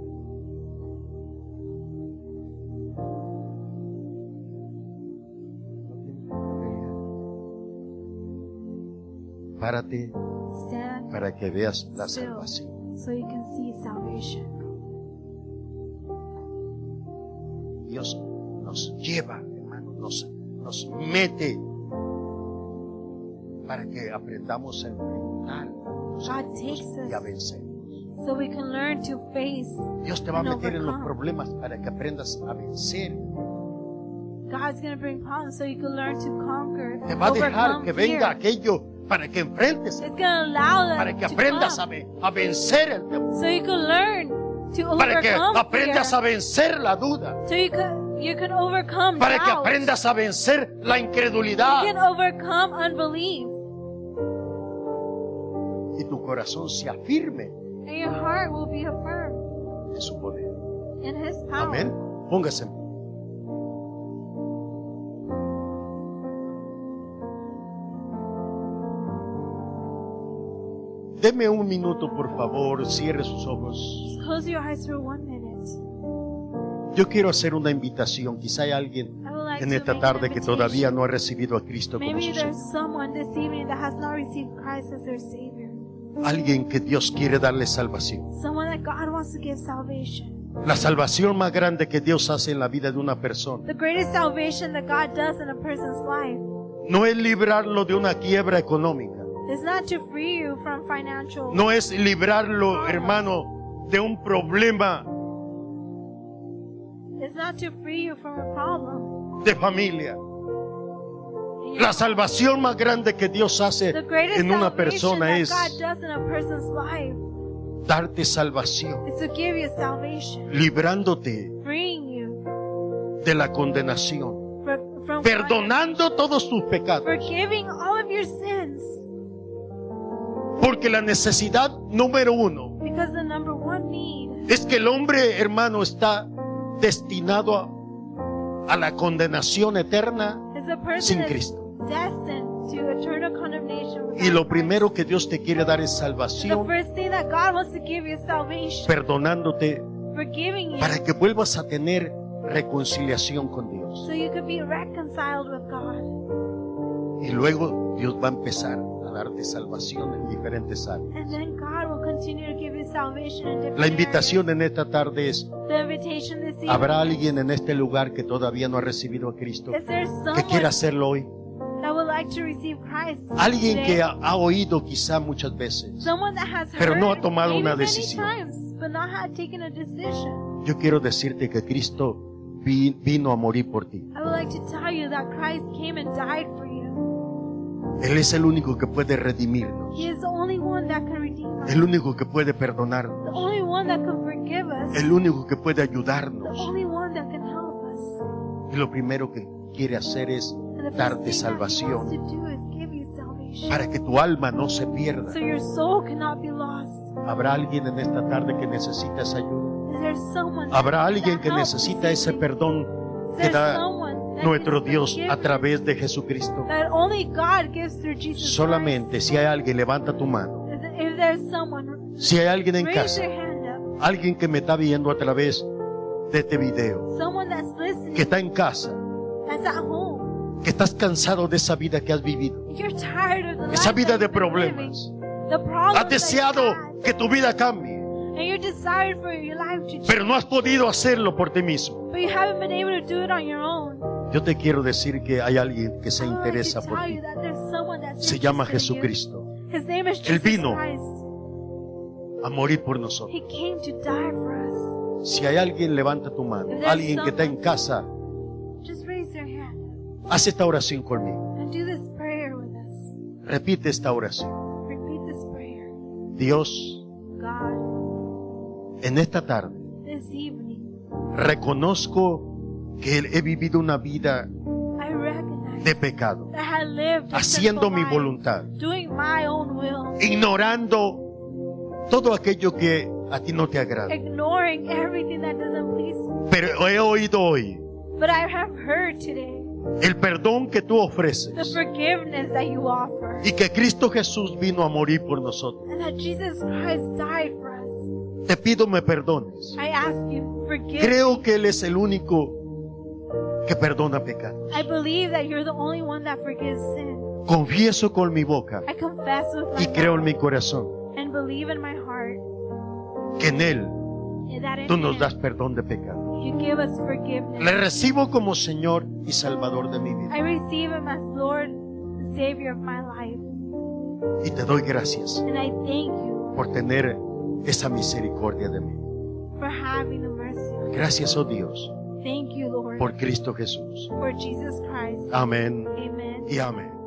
Speaker 1: Párate
Speaker 2: Stand
Speaker 1: para que veas la
Speaker 2: still
Speaker 1: salvación.
Speaker 2: so you can see salvation.
Speaker 1: Dios nos lleva, hermano, nos mete para que aprendamos a enfrentar
Speaker 2: God takes
Speaker 1: y a
Speaker 2: us
Speaker 1: vencer.
Speaker 2: so we can learn to face.
Speaker 1: Dios te va a
Speaker 2: and
Speaker 1: meter en los
Speaker 2: overcome.
Speaker 1: problemas para que aprendas a vencer.
Speaker 2: God's going to bring problems so you can learn to conquer.
Speaker 1: Te va a dejar
Speaker 2: overcome
Speaker 1: que venga
Speaker 2: fear.
Speaker 1: aquello para que enfrentes,
Speaker 2: It's going to allow them
Speaker 1: para que
Speaker 2: to
Speaker 1: aprendas
Speaker 2: come
Speaker 1: a vencer el temor,
Speaker 2: so you can learn to
Speaker 1: para que
Speaker 2: overcome
Speaker 1: aprendas
Speaker 2: fear.
Speaker 1: a vencer la duda,
Speaker 2: So you can overcome
Speaker 1: para que
Speaker 2: doubt.
Speaker 1: aprendas a vencer la
Speaker 2: You
Speaker 1: incredulidad
Speaker 2: can overcome unbelief.
Speaker 1: y tu corazón se afirme
Speaker 2: And your heart will be affirmed
Speaker 1: en su poder.
Speaker 2: in His power.
Speaker 1: Amén. Póngase en pie. Deme un minuto, por favor, cierre sus ojos.
Speaker 2: Just close your eyes for 1 minute.
Speaker 1: Yo quiero hacer una invitación. Quizá hay alguien
Speaker 2: I would like
Speaker 1: en
Speaker 2: to
Speaker 1: esta
Speaker 2: make an
Speaker 1: tarde que
Speaker 2: invitation.
Speaker 1: todavía no ha recibido a Cristo como
Speaker 2: Maybe
Speaker 1: su
Speaker 2: there's
Speaker 1: Señor.
Speaker 2: someone this evening that has not received Christ as their Savior.
Speaker 1: Alguien que Dios quiere darle salvación.
Speaker 2: Someone that God wants to give salvation.
Speaker 1: La salvación más grande que Dios hace en la vida de una persona
Speaker 2: The greatest salvation that God does in a person's life
Speaker 1: No es librarlo de una quiebra económica.
Speaker 2: It's not to free you from financial.
Speaker 1: No es librarlo, hermano, de un problema
Speaker 2: It's not to free you from a problem.
Speaker 1: de familia. La salvación más grande que Dios hace
Speaker 2: The greatest
Speaker 1: en una
Speaker 2: salvation
Speaker 1: persona
Speaker 2: that
Speaker 1: es
Speaker 2: God does in a person's life
Speaker 1: darte salvación,
Speaker 2: is to give you salvation,
Speaker 1: librándote
Speaker 2: freeing you
Speaker 1: de la condenación,
Speaker 2: from
Speaker 1: perdonando todos tus pecados.
Speaker 2: forgiving all of your sins.
Speaker 1: Porque la necesidad número uno
Speaker 2: Because the number one need
Speaker 1: es que el hombre, hermano, está destinado a la condenación eterna
Speaker 2: is a person
Speaker 1: sin
Speaker 2: that's
Speaker 1: Cristo.
Speaker 2: destined to eternal condemnation.
Speaker 1: Y lo
Speaker 2: without
Speaker 1: primero
Speaker 2: Christ.
Speaker 1: que Dios te quiere dar es
Speaker 2: The
Speaker 1: salvación,
Speaker 2: first thing that God wants to give you is salvation,
Speaker 1: perdonándote
Speaker 2: forgiving you,
Speaker 1: para que vuelvas a tener reconciliación con Dios.
Speaker 2: so you could be reconciled with God.
Speaker 1: Y luego Dios va a empezar a darte salvación en diferentes áreas.
Speaker 2: And then God will continue to give you salvation in different
Speaker 1: La invitación
Speaker 2: areas.
Speaker 1: en esta tarde es:
Speaker 2: The invitation this evening
Speaker 1: ¿habrá
Speaker 2: is,
Speaker 1: alguien en este lugar que todavía no ha recibido a Cristo,
Speaker 2: is there
Speaker 1: que
Speaker 2: someone
Speaker 1: quiera hacerlo hoy?
Speaker 2: that would like to receive Christ
Speaker 1: Alguien
Speaker 2: today?
Speaker 1: que ha oído quizá muchas veces.
Speaker 2: Someone that has
Speaker 1: pero no ha
Speaker 2: heard
Speaker 1: tomado
Speaker 2: maybe
Speaker 1: una
Speaker 2: many
Speaker 1: decisión.
Speaker 2: times, but not had taken a decision.
Speaker 1: Yo quiero decirte que Cristo vino a morir por ti.
Speaker 2: I would like to tell you that Christ came and died for you.
Speaker 1: Él es el único que puede redimirnos,
Speaker 2: He is the only one that can redeem us.
Speaker 1: el único que puede
Speaker 2: The
Speaker 1: perdonarnos,
Speaker 2: only one that can forgive us.
Speaker 1: el único que puede
Speaker 2: The
Speaker 1: ayudarnos.
Speaker 2: only one that can help us.
Speaker 1: Y lo primero que quiere hacer es
Speaker 2: And the first
Speaker 1: darte
Speaker 2: thing that He
Speaker 1: salvación
Speaker 2: wants to do is give you salvation,
Speaker 1: para que tu alma no se pierda.
Speaker 2: so your soul cannot be lost.
Speaker 1: ¿Habrá alguien en esta tarde que necesita esa ayuda?
Speaker 2: Is there someone that
Speaker 1: ¿Habrá
Speaker 2: needs
Speaker 1: alguien
Speaker 2: that
Speaker 1: que
Speaker 2: help
Speaker 1: necesita
Speaker 2: this
Speaker 1: ese
Speaker 2: evening?
Speaker 1: perdón
Speaker 2: Is
Speaker 1: que
Speaker 2: there
Speaker 1: da
Speaker 2: someone that
Speaker 1: nuestro
Speaker 2: needs
Speaker 1: Dios a
Speaker 2: forgiveness
Speaker 1: través de Jesucristo?
Speaker 2: that only God gives through Jesus
Speaker 1: Solamente si hay alguien, levanta tu mano.
Speaker 2: Christ? If there's someone,
Speaker 1: Si hay alguien en
Speaker 2: raise
Speaker 1: casa,
Speaker 2: your hand up.
Speaker 1: alguien que me está viendo a través de este video,
Speaker 2: Someone that's listening,
Speaker 1: que está en casa,
Speaker 2: that's at home.
Speaker 1: que estás cansado de esa vida que has vivido,
Speaker 2: You're tired of the
Speaker 1: esa
Speaker 2: life
Speaker 1: vida
Speaker 2: that
Speaker 1: de
Speaker 2: you've been living,
Speaker 1: problemas.
Speaker 2: the problems
Speaker 1: Has deseado
Speaker 2: that you had,
Speaker 1: que tu vida cambie,
Speaker 2: and you're desired for your life to change,
Speaker 1: pero no has podido hacerlo por ti mismo.
Speaker 2: but you haven't been able to do it on your own.
Speaker 1: Yo te quiero decir que hay alguien que se
Speaker 2: I would like
Speaker 1: interesa
Speaker 2: to
Speaker 1: por
Speaker 2: tell
Speaker 1: ti.
Speaker 2: you that there's someone that's
Speaker 1: Se llama
Speaker 2: interested in you.
Speaker 1: Jesucristo,
Speaker 2: His name is
Speaker 1: Él
Speaker 2: Jesus
Speaker 1: vino.
Speaker 2: Christ.
Speaker 1: a morir por nosotros.
Speaker 2: He came to die for us.
Speaker 1: Si hay alguien, levanta tu mano. Alguien que está en casa,
Speaker 2: Just raise your hand
Speaker 1: haz esta oración conmigo.
Speaker 2: and do this prayer with us.
Speaker 1: Repite esta oración.
Speaker 2: Repeat this prayer.
Speaker 1: Dios,
Speaker 2: God,
Speaker 1: en esta tarde
Speaker 2: this evening,
Speaker 1: reconozco que he vivido una vida
Speaker 2: I recognize
Speaker 1: de pecado,
Speaker 2: that I lived a
Speaker 1: haciendo
Speaker 2: sinful
Speaker 1: mi
Speaker 2: life,
Speaker 1: voluntad,
Speaker 2: doing my own will,
Speaker 1: ignorando todo aquello que a ti no te agrada.
Speaker 2: ignoring everything that doesn't please me.
Speaker 1: Pero he oído hoy
Speaker 2: But I have heard today
Speaker 1: el perdón que tú
Speaker 2: the
Speaker 1: ofreces
Speaker 2: forgiveness that you offer,
Speaker 1: y que Cristo Jesús vino a morir por nosotros.
Speaker 2: and that Jesus Christ died for us.
Speaker 1: Te pido me perdones.
Speaker 2: I ask you, forgive
Speaker 1: Creo
Speaker 2: me.
Speaker 1: que Él es el único que perdona pecados.
Speaker 2: I believe that you're the only one that forgives sin.
Speaker 1: Confieso con mi boca
Speaker 2: I confess with my
Speaker 1: y creo en
Speaker 2: mouth
Speaker 1: mi corazón
Speaker 2: and believe in my heart
Speaker 1: que en Él
Speaker 2: that in
Speaker 1: tú nos
Speaker 2: Him
Speaker 1: das perdón de pecados.
Speaker 2: you give us forgiveness.
Speaker 1: Le recibo como Señor y Salvador de mi vida.
Speaker 2: I receive Him as Lord and Savior of my life.
Speaker 1: Y te doy gracias
Speaker 2: And I thank you
Speaker 1: por tener esa misericordia de mí.
Speaker 2: for having the mercy.
Speaker 1: Gracias, oh Dios,
Speaker 2: Thank you, Lord,
Speaker 1: por Cristo Jesús.
Speaker 2: for Jesus Christ.
Speaker 1: Amén
Speaker 2: Amen.
Speaker 1: y amén.